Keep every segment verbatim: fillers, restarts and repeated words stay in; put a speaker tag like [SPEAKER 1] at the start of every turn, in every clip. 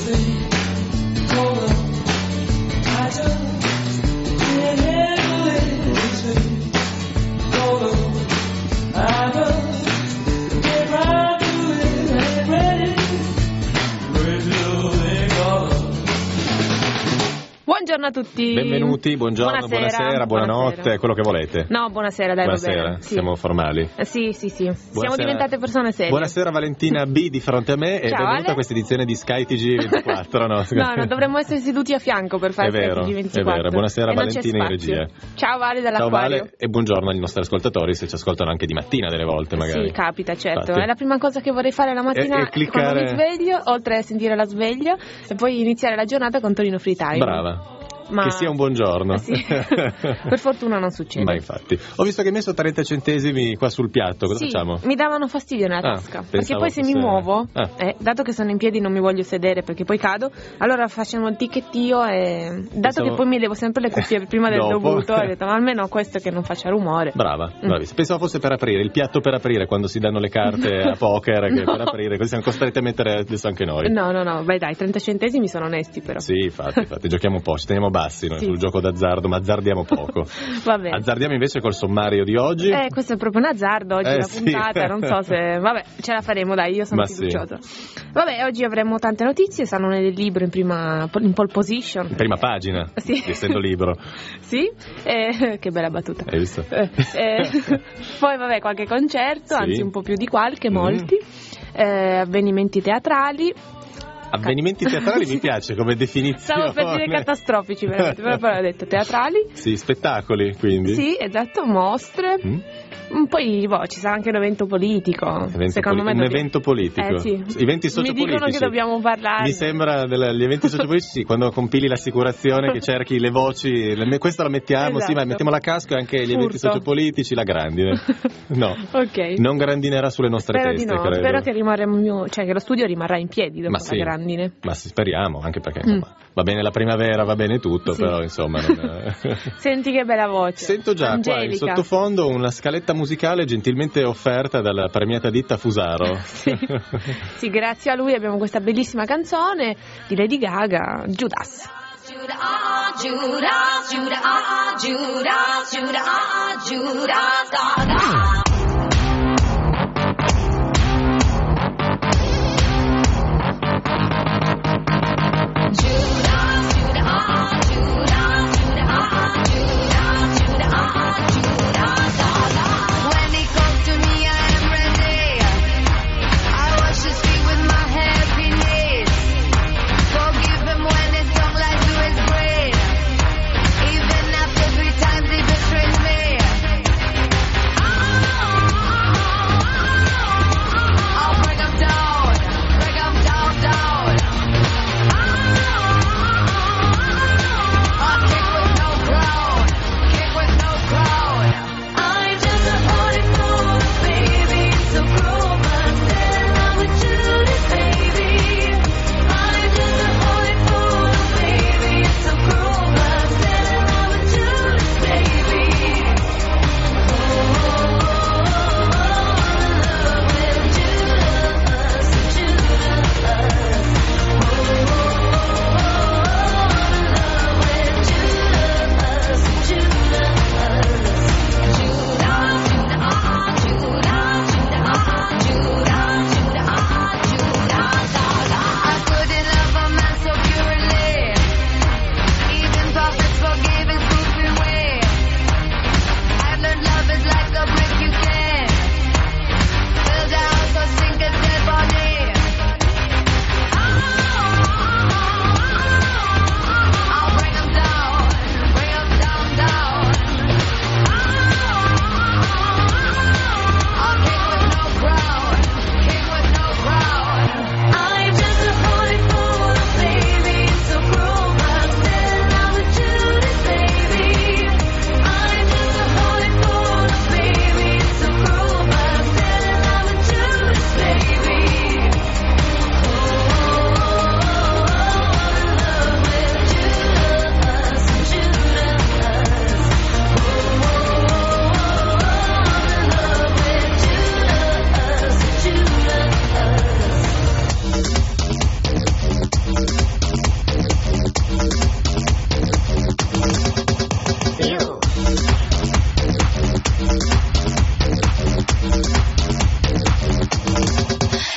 [SPEAKER 1] Buongiorno a tutti.
[SPEAKER 2] Benvenuti, buongiorno, buonasera, buonasera buonanotte, buonasera. Quello che volete.
[SPEAKER 1] No, buonasera, dai,
[SPEAKER 2] buonasera,
[SPEAKER 1] va bene.
[SPEAKER 2] siamo
[SPEAKER 1] sì.
[SPEAKER 2] formali.
[SPEAKER 1] Eh, sì, sì, sì.
[SPEAKER 2] Buonasera.
[SPEAKER 1] Siamo diventate persone serie.
[SPEAKER 2] Buonasera Valentina B di fronte a me e
[SPEAKER 1] Ciao,
[SPEAKER 2] benvenuta
[SPEAKER 1] Ale.
[SPEAKER 2] a questa edizione di Sky T G ventiquattro. No,
[SPEAKER 1] no, no, dovremmo essere seduti a fianco per fare
[SPEAKER 2] è vero,
[SPEAKER 1] Sky T G ventiquattro.
[SPEAKER 2] È vero, buonasera
[SPEAKER 1] e
[SPEAKER 2] Valentina in regia.
[SPEAKER 1] Ciao Vale
[SPEAKER 2] Ciao
[SPEAKER 1] dall'acquario.
[SPEAKER 2] Vale e buongiorno ai nostri ascoltatori se ci ascoltano anche di mattina delle volte magari.
[SPEAKER 1] Sì, capita, certo.
[SPEAKER 2] Infatti.
[SPEAKER 1] È la prima cosa che vorrei fare la mattina
[SPEAKER 2] e, e cliccare...
[SPEAKER 1] quando mi sveglio, oltre a sentire la sveglia e poi iniziare la giornata con Torino Free Time.
[SPEAKER 2] Brava.
[SPEAKER 1] Ma...
[SPEAKER 2] Che sia un buongiorno.
[SPEAKER 1] Sì. Per fortuna non succede.
[SPEAKER 2] Ma infatti. Ho visto che hai messo trenta centesimi qua sul piatto, cosa
[SPEAKER 1] sì,
[SPEAKER 2] facciamo?
[SPEAKER 1] Mi davano fastidio nella
[SPEAKER 2] ah,
[SPEAKER 1] tasca. Perché poi se
[SPEAKER 2] fosse...
[SPEAKER 1] mi muovo,
[SPEAKER 2] ah.
[SPEAKER 1] eh, dato che sono in piedi non mi voglio sedere perché poi cado, allora facciamo il ticchettio e dato
[SPEAKER 2] Pensavo...
[SPEAKER 1] che poi mi levo sempre le cuffie prima del dovuto, ho detto ma almeno questo che non faccia rumore.
[SPEAKER 2] Brava, bravissima. Pensavo fosse per aprire, il piatto per aprire quando si danno le carte a poker, che
[SPEAKER 1] no.
[SPEAKER 2] per aprire, così siamo costretti a mettere adesso anche noi.
[SPEAKER 1] No, no, no, beh dai, trenta centesimi sono onesti però.
[SPEAKER 2] Sì, infatti, infatti giochiamo un po', ci teniamo bassi noi
[SPEAKER 1] sì.
[SPEAKER 2] sul gioco d'azzardo, ma azzardiamo poco.
[SPEAKER 1] Va bene.
[SPEAKER 2] Azzardiamo invece col sommario di oggi.
[SPEAKER 1] Eh, questo è proprio un azzardo oggi
[SPEAKER 2] eh,
[SPEAKER 1] la
[SPEAKER 2] sì.
[SPEAKER 1] puntata, non so se... Vabbè, ce la faremo, dai, io sono
[SPEAKER 2] ma
[SPEAKER 1] fiduciosa.
[SPEAKER 2] Sì.
[SPEAKER 1] Vabbè, oggi avremo tante notizie, salone del libro in prima in pole position.
[SPEAKER 2] In prima pagina,
[SPEAKER 1] sì.
[SPEAKER 2] essendo libro.
[SPEAKER 1] Sì, eh, che bella battuta.
[SPEAKER 2] Hai visto?
[SPEAKER 1] Eh, eh, poi vabbè, qualche concerto,
[SPEAKER 2] sì.
[SPEAKER 1] anzi un po' più di qualche,
[SPEAKER 2] mm.
[SPEAKER 1] molti. Eh, avvenimenti teatrali.
[SPEAKER 2] Avvenimenti teatrali mi piace come definizione.
[SPEAKER 1] Stavo per dire catastrofici, veramente, però poi ho detto teatrali.
[SPEAKER 2] Sì, spettacoli, quindi.
[SPEAKER 1] Sì, esatto, mostre. Mm. Poi boh, ci sarà anche un evento politico.
[SPEAKER 2] Evento
[SPEAKER 1] secondo
[SPEAKER 2] poli-
[SPEAKER 1] me
[SPEAKER 2] un
[SPEAKER 1] dobbiamo...
[SPEAKER 2] evento politico.
[SPEAKER 1] Eh, sì.
[SPEAKER 2] Eventi sociopolitici.
[SPEAKER 1] Mi dicono che dobbiamo parlare.
[SPEAKER 2] Mi sembra degli eventi sociopolitici, sì, quando compili l'assicurazione che cerchi le voci, le, questa la mettiamo,
[SPEAKER 1] esatto.
[SPEAKER 2] Sì, ma mettiamo la casco e anche gli
[SPEAKER 1] Furto.
[SPEAKER 2] eventi sociopolitici, la grandine. No.
[SPEAKER 1] Ok.
[SPEAKER 2] Non grandinerà sulle nostre
[SPEAKER 1] spero
[SPEAKER 2] teste,
[SPEAKER 1] di no.
[SPEAKER 2] credo.
[SPEAKER 1] Spero che rimarremo, cioè che lo studio rimarrà in piedi dopo
[SPEAKER 2] ma
[SPEAKER 1] la
[SPEAKER 2] sì.
[SPEAKER 1] grandine.
[SPEAKER 2] Ma sì, speriamo, anche perché insomma, mm. va bene la primavera, va bene tutto,
[SPEAKER 1] sì.
[SPEAKER 2] però insomma non...
[SPEAKER 1] Senti che bella voce.
[SPEAKER 2] Sento già
[SPEAKER 1] Angelica.
[SPEAKER 2] qua in sottofondo una scaletta musicale gentilmente offerta dalla premiata ditta Fusaro.
[SPEAKER 1] sì. sì, grazie a lui abbiamo questa bellissima canzone di Lady Gaga, Judas. Judas, Judas, Judas, Judas, Judas, Judas, Gaga.
[SPEAKER 3] Even after three times he betrayed me.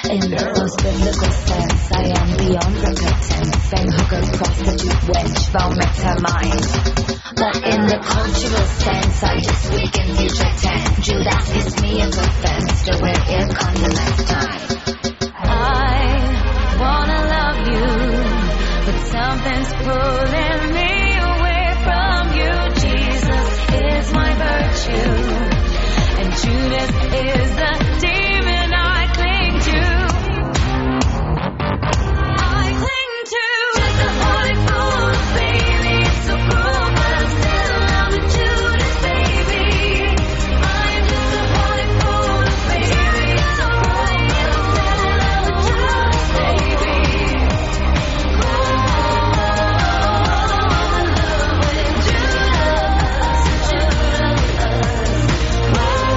[SPEAKER 3] In the most biblical sense, I am beyond repentance. Fame hooker, prostitute, wench, vomit her mind. But in the cultural sense, I just weaken future tense. Judas is me of offense to wear ear condiments time. I wanna love you, but something's pulling me away from you. Jesus is my virtue, and Judas is the demon I cling to. I cling to just a holy fool, baby. It's so cruel, but I'm still in love with Judas, baby. I'm just a holy fool, baby. It's so cruel, but I'm still in love with Judas, baby. Oh, I'm in love with Judas, Judas. Oh,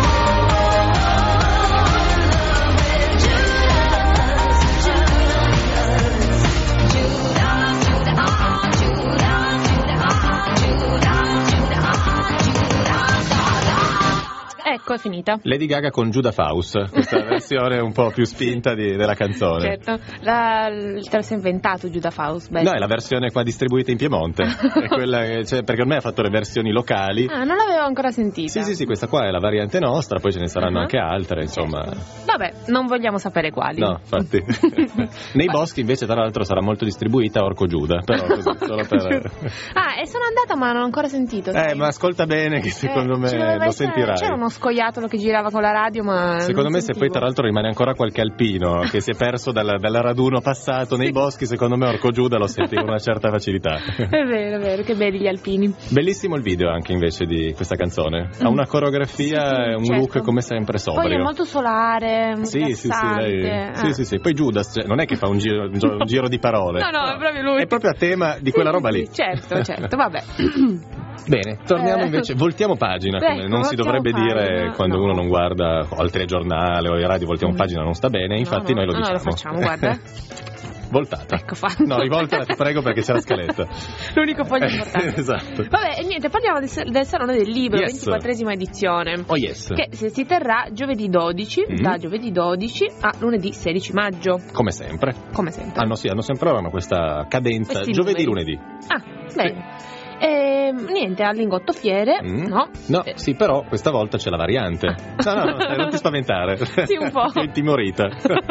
[SPEAKER 1] Ecco, è finita.
[SPEAKER 2] Lady Gaga con Judah Faust, questa versione un po' più spinta di, della canzone.
[SPEAKER 1] Certo, la, te lo sei inventato Judah Faust? Beh.
[SPEAKER 2] No, è la versione qua distribuita in Piemonte, è quella che, cioè, perché ormai ha fatto le versioni locali.
[SPEAKER 1] Ah, non l'avevo ancora sentita.
[SPEAKER 2] Sì, sì, sì, questa qua è la variante nostra, poi ce ne saranno
[SPEAKER 1] uh-huh.
[SPEAKER 2] anche altre, insomma.
[SPEAKER 1] Vabbè, non vogliamo sapere quali.
[SPEAKER 2] No, infatti. Nei boschi invece, tra l'altro, sarà molto distribuita Orco Giuda, però così, solo per...
[SPEAKER 1] Ah, e sono andata ma non ho ancora sentito.
[SPEAKER 2] Eh,
[SPEAKER 1] sai.
[SPEAKER 2] ma ascolta bene che secondo
[SPEAKER 1] eh,
[SPEAKER 2] me lo
[SPEAKER 1] essere,
[SPEAKER 2] sentirai.
[SPEAKER 1] C'era uno scoiattolo che girava con la radio, ma
[SPEAKER 2] secondo me
[SPEAKER 1] sentivo.
[SPEAKER 2] Se poi tra l'altro rimane ancora qualche alpino che si è perso dal, dal raduno passato nei boschi, secondo me Orco Giuda lo senti con una certa facilità.
[SPEAKER 1] È vero, è vero, che belli gli alpini.
[SPEAKER 2] Bellissimo il video anche invece di questa canzone, ha una coreografia
[SPEAKER 1] sì, sì,
[SPEAKER 2] e un
[SPEAKER 1] certo.
[SPEAKER 2] look come sempre sobrio.
[SPEAKER 1] Poi è molto solare, molto
[SPEAKER 2] sì, sì, sì, lei...
[SPEAKER 1] eh.
[SPEAKER 2] sì, sì, sì. Poi Judas, cioè, non è che fa un giro, un giro, un giro di parole.
[SPEAKER 1] No, no, è proprio lui.
[SPEAKER 2] È proprio a tema di quella
[SPEAKER 1] sì,
[SPEAKER 2] roba
[SPEAKER 1] sì,
[SPEAKER 2] lì.
[SPEAKER 1] Sì, certo, certo, vabbè.
[SPEAKER 2] Bene, torniamo
[SPEAKER 1] Eh.
[SPEAKER 2] invece, voltiamo pagina, come
[SPEAKER 1] Ecco,
[SPEAKER 2] non si
[SPEAKER 1] voltiamo
[SPEAKER 2] dovrebbe
[SPEAKER 1] pagina,
[SPEAKER 2] dire quando
[SPEAKER 1] no.
[SPEAKER 2] uno non guarda al telegiornale o ai radio, voltiamo
[SPEAKER 1] Mm.
[SPEAKER 2] pagina non sta bene, infatti
[SPEAKER 1] no, no,
[SPEAKER 2] noi lo
[SPEAKER 1] no,
[SPEAKER 2] diciamo.
[SPEAKER 1] lo facciamo, guarda.
[SPEAKER 2] Voltata.
[SPEAKER 1] Ecco fatto.
[SPEAKER 2] No, rivoltala, ti prego, perché c'è la scaletta.
[SPEAKER 1] L'unico foglio importante.
[SPEAKER 2] Esatto.
[SPEAKER 1] Vabbè, e niente, parliamo del, del Salone del Libro,
[SPEAKER 2] Yes.
[SPEAKER 1] ventiquattresima edizione.
[SPEAKER 2] Oh yes.
[SPEAKER 1] Che si, si terrà giovedì dodici,
[SPEAKER 2] Mm.
[SPEAKER 1] da giovedì dodici a lunedì sedici maggio.
[SPEAKER 2] Come sempre.
[SPEAKER 1] Come sempre.
[SPEAKER 2] Hanno, sì, hanno sempre hanno questa cadenza,
[SPEAKER 1] Questi
[SPEAKER 2] giovedì,
[SPEAKER 1] numeri.
[SPEAKER 2] lunedì.
[SPEAKER 1] Ah, bene. E, niente, al Lingotto Fiere,
[SPEAKER 2] Mm.
[SPEAKER 1] no?
[SPEAKER 2] No,
[SPEAKER 1] Eh,
[SPEAKER 2] sì, però questa volta c'è la variante. No, no, no, stai, non ti spaventare.
[SPEAKER 1] Sì, un po'.
[SPEAKER 2] Sei intimorita.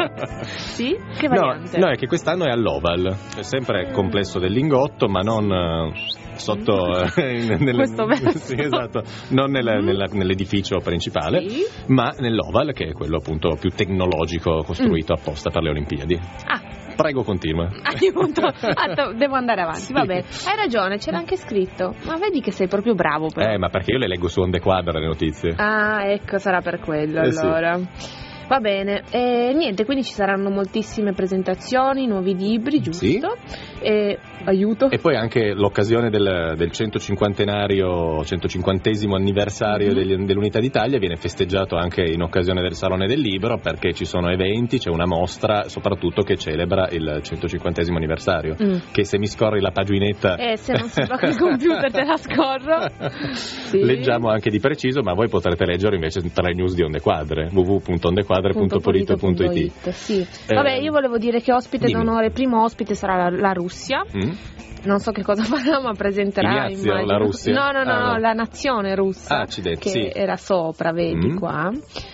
[SPEAKER 1] Sì? Che
[SPEAKER 2] No,
[SPEAKER 1] variante?
[SPEAKER 2] no, è che quest'anno è all'Oval. È sempre complesso del Lingotto, ma non eh, sotto eh, nel-
[SPEAKER 1] Questo verso.
[SPEAKER 2] sì, esatto, non nel-
[SPEAKER 1] Mm.
[SPEAKER 2] nella- nell'edificio principale,
[SPEAKER 1] Sì.
[SPEAKER 2] ma nell'Oval, che è quello appunto più tecnologico costruito apposta per le Olimpiadi.
[SPEAKER 1] Ah,
[SPEAKER 2] Prego, continua.
[SPEAKER 1] aiuto, ah, to- devo andare avanti,
[SPEAKER 2] Sì.
[SPEAKER 1] vabbè. Hai ragione, c'era anche scritto. Ma vedi che sei proprio bravo però.
[SPEAKER 2] Eh, ma perché io le leggo su Onde Quadra le notizie.
[SPEAKER 1] Ah, ecco, sarà per quello
[SPEAKER 2] Eh, sì.
[SPEAKER 1] allora. Va bene, e niente, quindi ci saranno moltissime presentazioni, nuovi libri, giusto?
[SPEAKER 2] Sì.
[SPEAKER 1] E aiuto.
[SPEAKER 2] E poi anche l'occasione del, del centocinquantenario, centocinquantesimo anniversario
[SPEAKER 1] Mhm.
[SPEAKER 2] degli- dell'Unità d'Italia viene festeggiato anche in occasione del Salone del Libro, perché ci sono eventi, c'è una mostra soprattutto che celebra il centocinquantesimo anniversario.
[SPEAKER 1] Mm.
[SPEAKER 2] Che se mi scorri la paginetta
[SPEAKER 1] Eh, se non si blocca il computer te la scorro. Sì.
[SPEAKER 2] Leggiamo anche di preciso, ma voi potrete leggere invece tra le news di Onde Quadre, w w w punto ondequadre punto polito punto i t.
[SPEAKER 1] Sì.
[SPEAKER 2] Eh,
[SPEAKER 1] Vabbè, io volevo dire che ospite
[SPEAKER 2] dimmi.
[SPEAKER 1] d'onore, primo ospite sarà la, la Russia.
[SPEAKER 2] Mm?
[SPEAKER 1] Non so che cosa farà, ma presenterà
[SPEAKER 2] Ignazio,
[SPEAKER 1] immagino.
[SPEAKER 2] la Russia?
[SPEAKER 1] No, no, no,
[SPEAKER 2] Ah,
[SPEAKER 1] no,
[SPEAKER 2] no.
[SPEAKER 1] la nazione russa.
[SPEAKER 2] Ah, accidenti,
[SPEAKER 1] che
[SPEAKER 2] sì.
[SPEAKER 1] era sopra, vedi
[SPEAKER 2] Mm.
[SPEAKER 1] qua.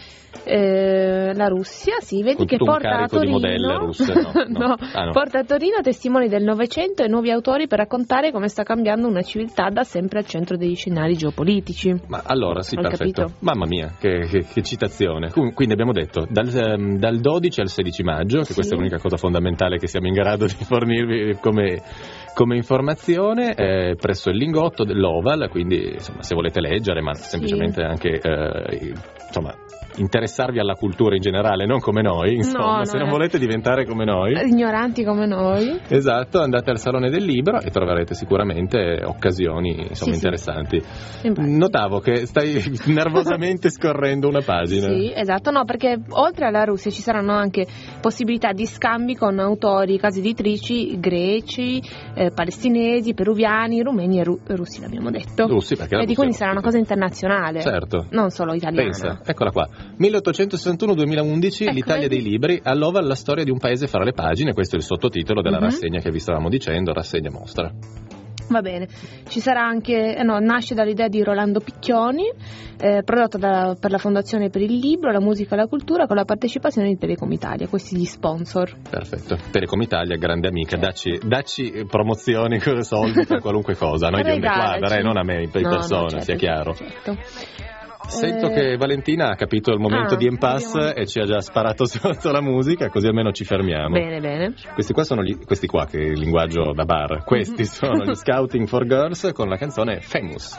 [SPEAKER 1] Eh, la Russia, sì, vedi
[SPEAKER 2] Con
[SPEAKER 1] che
[SPEAKER 2] tutto un
[SPEAKER 1] porta a
[SPEAKER 2] carico di
[SPEAKER 1] Torino
[SPEAKER 2] modelle russe, no, no.
[SPEAKER 1] no,
[SPEAKER 2] Ah, no.
[SPEAKER 1] porta a Torino testimoni del Novecento e nuovi autori per raccontare come sta cambiando una civiltà da sempre al centro degli scenari geopolitici.
[SPEAKER 2] Ma allora sì,
[SPEAKER 1] Hai
[SPEAKER 2] perfetto.
[SPEAKER 1] capito?
[SPEAKER 2] Mamma mia, che, che- che citazione. Com- Quindi abbiamo detto dal, ehm, dal dodici al sedici maggio, che
[SPEAKER 1] Sì.
[SPEAKER 2] questa è l'unica cosa fondamentale che siamo in grado di fornirvi come, come informazione, eh, presso il Lingotto dell'Oval, quindi insomma se volete leggere, ma semplicemente anche eh, insomma interessarvi alla cultura in generale, non come noi, insomma,
[SPEAKER 1] No,
[SPEAKER 2] se
[SPEAKER 1] no,
[SPEAKER 2] non
[SPEAKER 1] eh.
[SPEAKER 2] volete diventare come noi.
[SPEAKER 1] Ignoranti come noi.
[SPEAKER 2] Esatto, andate al Salone del Libro e troverete sicuramente occasioni insomma
[SPEAKER 1] Sì, sì.
[SPEAKER 2] interessanti.
[SPEAKER 1] Infatti.
[SPEAKER 2] Notavo che stai nervosamente scorrendo una pagina.
[SPEAKER 1] Sì, esatto, no, perché oltre alla Russia ci saranno anche possibilità di scambi con autori, case editrici greci, eh, palestinesi, peruviani, rumeni e ru- russi, l'abbiamo detto.
[SPEAKER 2] Russi, perché la
[SPEAKER 1] Vedi,
[SPEAKER 2] Russia
[SPEAKER 1] quindi
[SPEAKER 2] è
[SPEAKER 1] sarà una
[SPEAKER 2] russa.
[SPEAKER 1] cosa internazionale.
[SPEAKER 2] Certo.
[SPEAKER 1] Non solo italiana.
[SPEAKER 2] Pensa, eccola qua. milleottocentosessantuno duemilaundici,
[SPEAKER 1] Ecco,
[SPEAKER 2] l'Italia
[SPEAKER 1] vedi?
[SPEAKER 2] dei libri, all'Oval la storia di un paese fra le pagine, questo è il sottotitolo della
[SPEAKER 1] Mhm.
[SPEAKER 2] rassegna che vi stavamo dicendo, rassegna mostra.
[SPEAKER 1] Va bene, ci sarà anche, eh no, nasce dall'idea di Rolando Picchioni, eh, prodotta da- per la Fondazione per il Libro, la Musica e la Cultura, con la partecipazione di Telecom Italia, questi gli sponsor.
[SPEAKER 2] Perfetto. Telecom Italia, grande amica, dacci, dacci promozioni, soldi per qualunque cosa, a noi di Onde
[SPEAKER 1] Regalaci.
[SPEAKER 2] Quadra, eh, non a me in
[SPEAKER 1] No, no,
[SPEAKER 2] persona,
[SPEAKER 1] certo,
[SPEAKER 2] sia chiaro.
[SPEAKER 1] certo.
[SPEAKER 2] Sento
[SPEAKER 1] Eh,
[SPEAKER 2] che Valentina ha capito il momento
[SPEAKER 1] ah,
[SPEAKER 2] di impasse
[SPEAKER 1] dobbiamo-
[SPEAKER 2] e ci ha già sparato sotto la musica, così almeno ci fermiamo.
[SPEAKER 1] Bene, bene.
[SPEAKER 2] Questi qua sono gli, questi qua che è il linguaggio da bar, questi sono gli Scouting for Girls con la canzone Famous.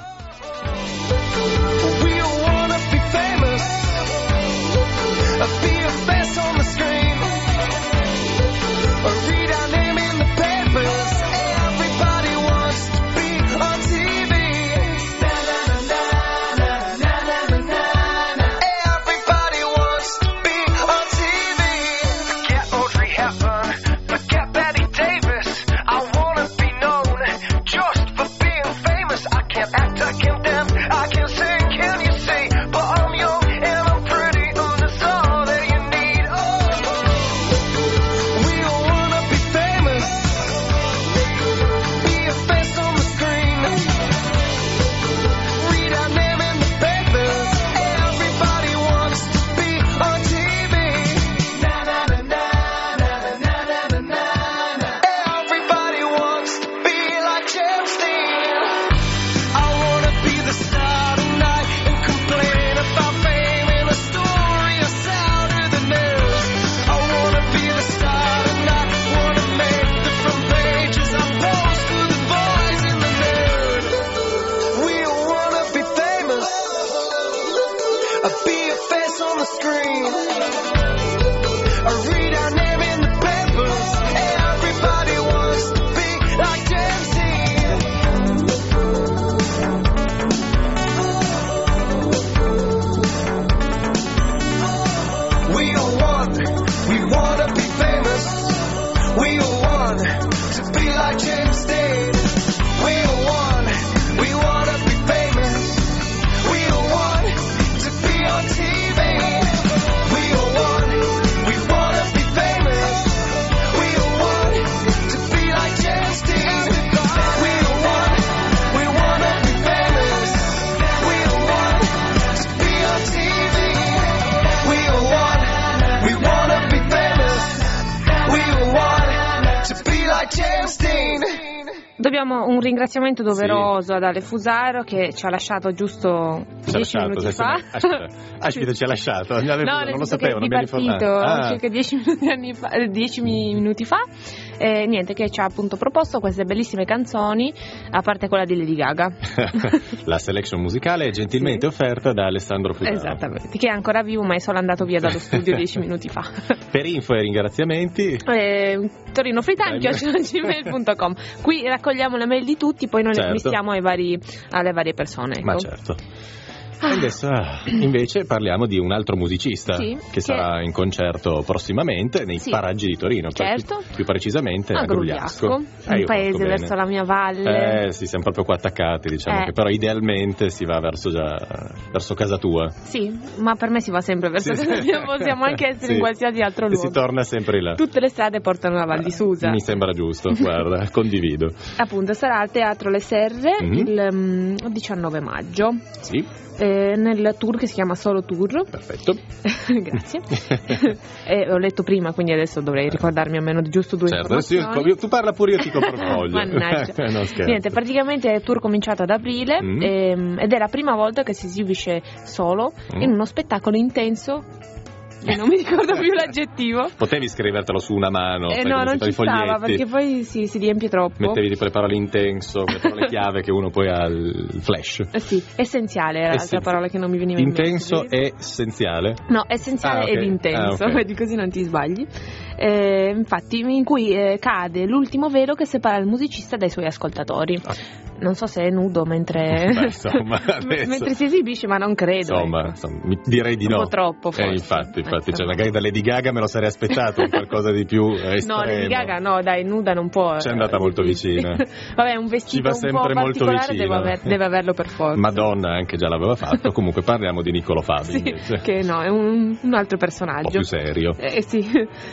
[SPEAKER 4] We all wanna be famous, be a face on the screen, read our name in the papers. Everybody wants to be on T V. Everybody wants to be on T V. Forget Audrey Hepburn, forget Betty Davis. I wanna be known just for being famous. I can't act, I can't dance, I can't sing, can you see? But I'm young and I'm pretty, and that's all that you need. Oh, we all wanna be famous, be a face on the screen, read our name in the papers. Everybody wants to be on T V. Na na na na na na na na na na. Everybody wants to be like James Dean. I wanna be the star tonight and complain about fame and a story I sell to the news. I wanna be the star tonight, wanna make the front pages. I post to the boys in the nude. We all wanna be famous, be a face on the screen, read our name in the papers. Everybody wants to be like James Dean. We all want, we wanna be famous. We all want to be like James Dean. We all want, we wanna be famous. We all want to be on T V. We all want, we wanna be famous. We all want to be like James Dean. We all want, we wanna be famous. We all want to be on T V. We all want, we wanna be famous. We all want to be like James Dean.
[SPEAKER 1] Dobbiamo un ringraziamento doveroso ad Ale Fusaro che ci ha lasciato giusto
[SPEAKER 2] Ci ha
[SPEAKER 1] dieci
[SPEAKER 2] lasciato,
[SPEAKER 1] minuti
[SPEAKER 2] se-
[SPEAKER 1] fa.
[SPEAKER 2] aspetta, aspetta, ci ha lasciato, non,
[SPEAKER 1] No,
[SPEAKER 2] non
[SPEAKER 1] nel
[SPEAKER 2] lo
[SPEAKER 1] senso che
[SPEAKER 2] sapevo, non
[SPEAKER 1] di
[SPEAKER 2] mi ha riformato.
[SPEAKER 1] partito
[SPEAKER 2] Ah.
[SPEAKER 1] circa dieci minuti, anni fa, eh, dieci mi- minuti fa. Eh, niente, che ci ha appunto proposto queste bellissime canzoni, a parte quella di Lady Gaga.
[SPEAKER 2] La selection musicale è gentilmente
[SPEAKER 1] Sì.
[SPEAKER 2] offerta da Alessandro Fusaro.
[SPEAKER 1] Esattamente, che è ancora vivo ma è solo andato via dallo studio dieci minuti fa.
[SPEAKER 2] Per info e ringraziamenti,
[SPEAKER 1] Eh, Torino Free Time, chiocciola gmail punto com. Qui raccogliamo le mail di tutti, poi noi
[SPEAKER 2] Certo.
[SPEAKER 1] le mistiamo ai vari, alle varie persone. Ecco.
[SPEAKER 2] ma certo. E adesso ah, invece parliamo di un altro musicista
[SPEAKER 1] Sì,
[SPEAKER 2] che,
[SPEAKER 1] che-
[SPEAKER 2] sarà in concerto prossimamente nei
[SPEAKER 1] Sì.
[SPEAKER 2] paraggi di Torino, per-
[SPEAKER 1] Certo.
[SPEAKER 2] più precisamente a,
[SPEAKER 1] A
[SPEAKER 2] Grugliasco.
[SPEAKER 1] Grugliasco,
[SPEAKER 2] Eh,
[SPEAKER 1] un
[SPEAKER 2] io
[SPEAKER 1] paese
[SPEAKER 2] conosco bene.
[SPEAKER 1] verso la mia valle.
[SPEAKER 2] Eh sì, siamo proprio qua attaccati, diciamo
[SPEAKER 1] Eh.
[SPEAKER 2] che però idealmente si va verso già verso casa tua.
[SPEAKER 1] Sì, ma per me si va sempre verso
[SPEAKER 2] Sì,
[SPEAKER 1] casa
[SPEAKER 2] sì.
[SPEAKER 1] mia, possiamo anche essere
[SPEAKER 2] Sì.
[SPEAKER 1] in qualsiasi altro
[SPEAKER 2] E
[SPEAKER 1] luogo.
[SPEAKER 2] si torna sempre là.
[SPEAKER 1] Tutte le strade portano alla Val di Susa.
[SPEAKER 2] Mi sembra giusto, guarda, condivido.
[SPEAKER 1] Appunto, sarà al Teatro Le Serre
[SPEAKER 2] Mhm.
[SPEAKER 1] il mm, diciannove maggio,
[SPEAKER 2] Sì,
[SPEAKER 1] eh, nel tour che si chiama Solo Tour.
[SPEAKER 2] perfetto.
[SPEAKER 1] Grazie. Eh, ho letto prima, quindi adesso dovrei ricordarmi almeno giusto due
[SPEAKER 2] Certo, adesso io-
[SPEAKER 1] informazioni.
[SPEAKER 2] tu parla pure io ti compro il foglio.
[SPEAKER 1] Mannaggia.
[SPEAKER 2] No, scherzo.
[SPEAKER 1] Niente, praticamente il tour cominciato ad aprile
[SPEAKER 2] Mm.
[SPEAKER 1] ehm, ed è la prima volta che si esibisce solo
[SPEAKER 2] Mm.
[SPEAKER 1] in uno spettacolo intenso. E non mi ricordo più l'aggettivo.
[SPEAKER 2] Potevi scrivertelo su una mano,
[SPEAKER 1] Eh,
[SPEAKER 2] sai,
[SPEAKER 1] no,
[SPEAKER 2] come
[SPEAKER 1] non
[SPEAKER 2] si fa
[SPEAKER 1] ci
[SPEAKER 2] i foglietti.
[SPEAKER 1] stava perché poi si, si riempie troppo.
[SPEAKER 2] Mettevi tipo le parole intenso, le parole chiave che uno poi ha il flash.
[SPEAKER 1] Eh sì, essenziale era l'altra
[SPEAKER 2] Essenzi-
[SPEAKER 1] parola che non mi veniva in mente.
[SPEAKER 2] Intenso e essenziale.
[SPEAKER 1] No, essenziale
[SPEAKER 2] Ah, ok.
[SPEAKER 1] ed intenso,
[SPEAKER 2] Ah, ok.
[SPEAKER 1] vedi così non ti sbagli. Eh, infatti, in cui eh, cade l'ultimo velo che separa il musicista dai suoi ascoltatori.
[SPEAKER 2] Ah.
[SPEAKER 1] non so se è nudo mentre,
[SPEAKER 2] Beh, insomma, adesso,
[SPEAKER 1] mentre si esibisce, ma non credo.
[SPEAKER 2] Insomma,
[SPEAKER 1] ecco.
[SPEAKER 2] insomma mi- direi di
[SPEAKER 1] Un
[SPEAKER 2] no.
[SPEAKER 1] po' troppo, forse.
[SPEAKER 2] Eh, infatti, infatti,
[SPEAKER 1] Ecco.
[SPEAKER 2] cioè, magari da Lady Gaga me lo sarei aspettato, un qualcosa di più eh, estremo.
[SPEAKER 1] No, Lady Gaga no, dai, nuda non può.
[SPEAKER 2] Ci è andata molto vicina.
[SPEAKER 1] Vabbè, un vestito
[SPEAKER 2] Ci va
[SPEAKER 1] un
[SPEAKER 2] sempre
[SPEAKER 1] po'
[SPEAKER 2] molto
[SPEAKER 1] particolare
[SPEAKER 2] vicino.
[SPEAKER 1] deve, aver- deve averlo per forza.
[SPEAKER 2] Madonna anche già l'aveva fatto. Comunque parliamo di Niccolo Fabi
[SPEAKER 1] Sì,
[SPEAKER 2] invece.
[SPEAKER 1] che no, è un, un altro
[SPEAKER 2] Un po'
[SPEAKER 1] personaggio.
[SPEAKER 2] più serio.
[SPEAKER 1] Eh, sì.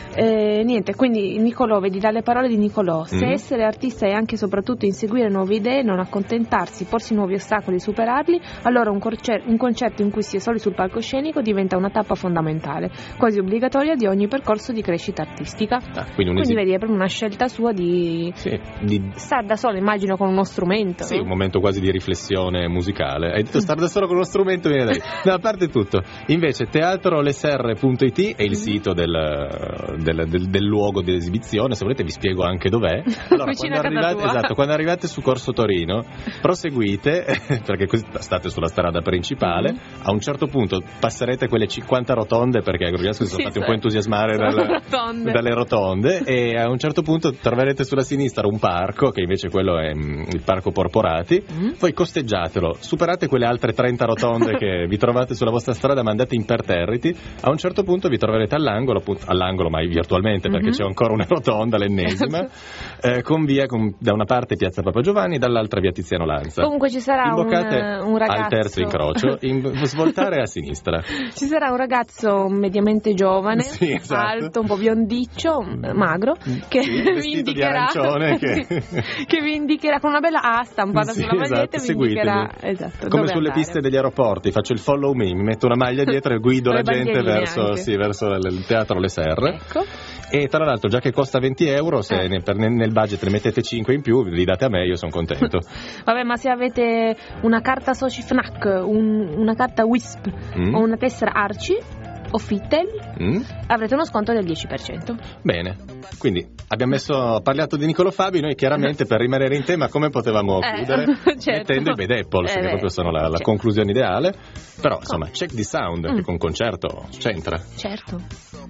[SPEAKER 1] Eh, niente, quindi Niccolò, vedi dalle parole di Niccolò, se
[SPEAKER 2] Mm.
[SPEAKER 1] essere artista è anche e soprattutto inseguire nuove idee, non accontentarsi, porsi nuovi ostacoli e superarli, allora un, corce- un concerto in cui si è soli sul palcoscenico diventa una tappa fondamentale, quasi obbligatoria di ogni percorso di crescita artistica.
[SPEAKER 2] Ah, quindi un
[SPEAKER 1] Quindi
[SPEAKER 2] esi-
[SPEAKER 1] vedi, è proprio una scelta sua di
[SPEAKER 2] sì, di-
[SPEAKER 1] star da solo, immagino, con uno strumento.
[SPEAKER 2] sì,
[SPEAKER 1] no?
[SPEAKER 2] un momento quasi di riflessione musicale. Hai detto star da solo con uno strumento, viene da lì. No, a parte tutto. Invece teatro le serre punto it è il sito del, del, del, del luogo dell'esibizione, se volete vi spiego anche dov'è. Allora,
[SPEAKER 1] Vicino
[SPEAKER 2] quando
[SPEAKER 1] a casa
[SPEAKER 2] arrivate,
[SPEAKER 1] tua.
[SPEAKER 2] esatto, quando arrivate su Corso Torino, proseguite, perché così state sulla strada principale, a un certo punto passerete quelle cinquanta rotonde, perché a Grugliasco si sono
[SPEAKER 1] Sì,
[SPEAKER 2] fatti un
[SPEAKER 1] sì.
[SPEAKER 2] po' entusiasmare dal-
[SPEAKER 1] Rotonde.
[SPEAKER 2] dalle rotonde, e a un certo punto troverete sulla sinistra un parco, che invece quello è mm, il Parco Porporati.
[SPEAKER 1] Mm.
[SPEAKER 2] Poi costeggiatelo, superate quelle altre trenta rotonde che vi trovate sulla vostra strada, ma andate imperterriti. A un certo punto vi troverete all'angolo, appunto, all'angolo ma virtualmente, perché
[SPEAKER 1] Mhm.
[SPEAKER 2] c'è ancora una rotonda, l'ennesima, eh, con via con, da una parte piazza Papa Giovanni, dall'altra via Tiziano Lanza.
[SPEAKER 1] Comunque ci sarà un,
[SPEAKER 2] Imboccate
[SPEAKER 1] un ragazzo
[SPEAKER 2] al terzo incrocio, in, svoltare a sinistra.
[SPEAKER 1] Ci sarà un ragazzo mediamente giovane,
[SPEAKER 2] Sì, esatto.
[SPEAKER 1] alto, un po' biondiccio, magro, che
[SPEAKER 2] Sì,
[SPEAKER 1] vi
[SPEAKER 2] vestito di
[SPEAKER 1] indicherà
[SPEAKER 2] arancione, che-
[SPEAKER 1] che vi indicherà con una bella A stampata
[SPEAKER 2] Sì,
[SPEAKER 1] sulla maglietta,
[SPEAKER 2] esatto,
[SPEAKER 1] vi indicherà
[SPEAKER 2] seguitemi.
[SPEAKER 1] esatto,
[SPEAKER 2] Come
[SPEAKER 1] dove
[SPEAKER 2] sulle
[SPEAKER 1] andare.
[SPEAKER 2] piste degli aeroporti, faccio il follow me, mi metto una maglia dietro e guido
[SPEAKER 1] Con
[SPEAKER 2] la
[SPEAKER 1] le
[SPEAKER 2] gente
[SPEAKER 1] bandierine
[SPEAKER 2] verso,
[SPEAKER 1] anche.
[SPEAKER 2] sì, verso il teatro Le Serre.
[SPEAKER 1] Ecco.
[SPEAKER 2] E tra l'altro, già che costa venti euro, se
[SPEAKER 1] Eh.
[SPEAKER 2] ne- per- nel budget ne mettete cinque in più, li date a me, io sono contento.
[SPEAKER 1] Vabbè, ma se avete una carta Soci Fnac, un- una carta Wisp
[SPEAKER 2] Mm?
[SPEAKER 1] o una tessera Arci o Fittel,
[SPEAKER 2] Mm?
[SPEAKER 1] avrete uno sconto del dieci per cento.
[SPEAKER 2] Bene, quindi abbiamo messo, parlato di Niccolo Fabi, noi chiaramente per rimanere in tema come potevamo
[SPEAKER 1] Eh,
[SPEAKER 2] chiudere?
[SPEAKER 1] certo.
[SPEAKER 2] Mettendo i Bad Apples,
[SPEAKER 1] Eh,
[SPEAKER 2] che
[SPEAKER 1] beh,
[SPEAKER 2] proprio sono la, la
[SPEAKER 1] certo.
[SPEAKER 2] conclusione ideale, però insomma, Check the Sound,
[SPEAKER 1] Mm.
[SPEAKER 2] che con concerto c'entra.
[SPEAKER 1] Certo.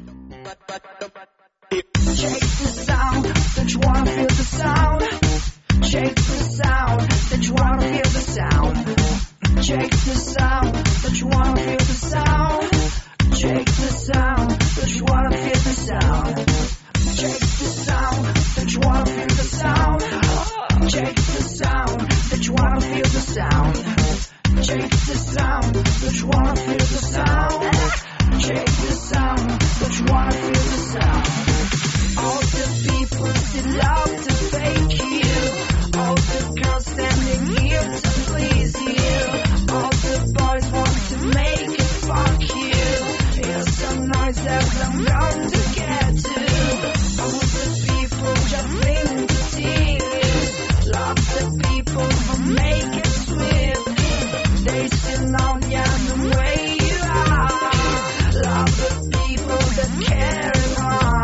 [SPEAKER 4] Shake the sound, don't you wanna feel the sound? Shake the sound, don't you wanna feel the sound? Shake the sound, don't you wanna feel the sound? Shake the sound, don't you wanna feel the sound? Shake the sound, don't you wanna feel the sound? Shake the sound, don't you wanna feel the sound? Shake the sound, don't you wanna feel the sound? Shake the sound, don't you wanna feel the sound? All the people that love to fake you, all the girls standing here to please you, all the boys want to make it fuck you. Here's some noise that I'm going to get to. All the people just in the tears, love the people who make it sweet. They still know you the way you are. Love the people that carry on.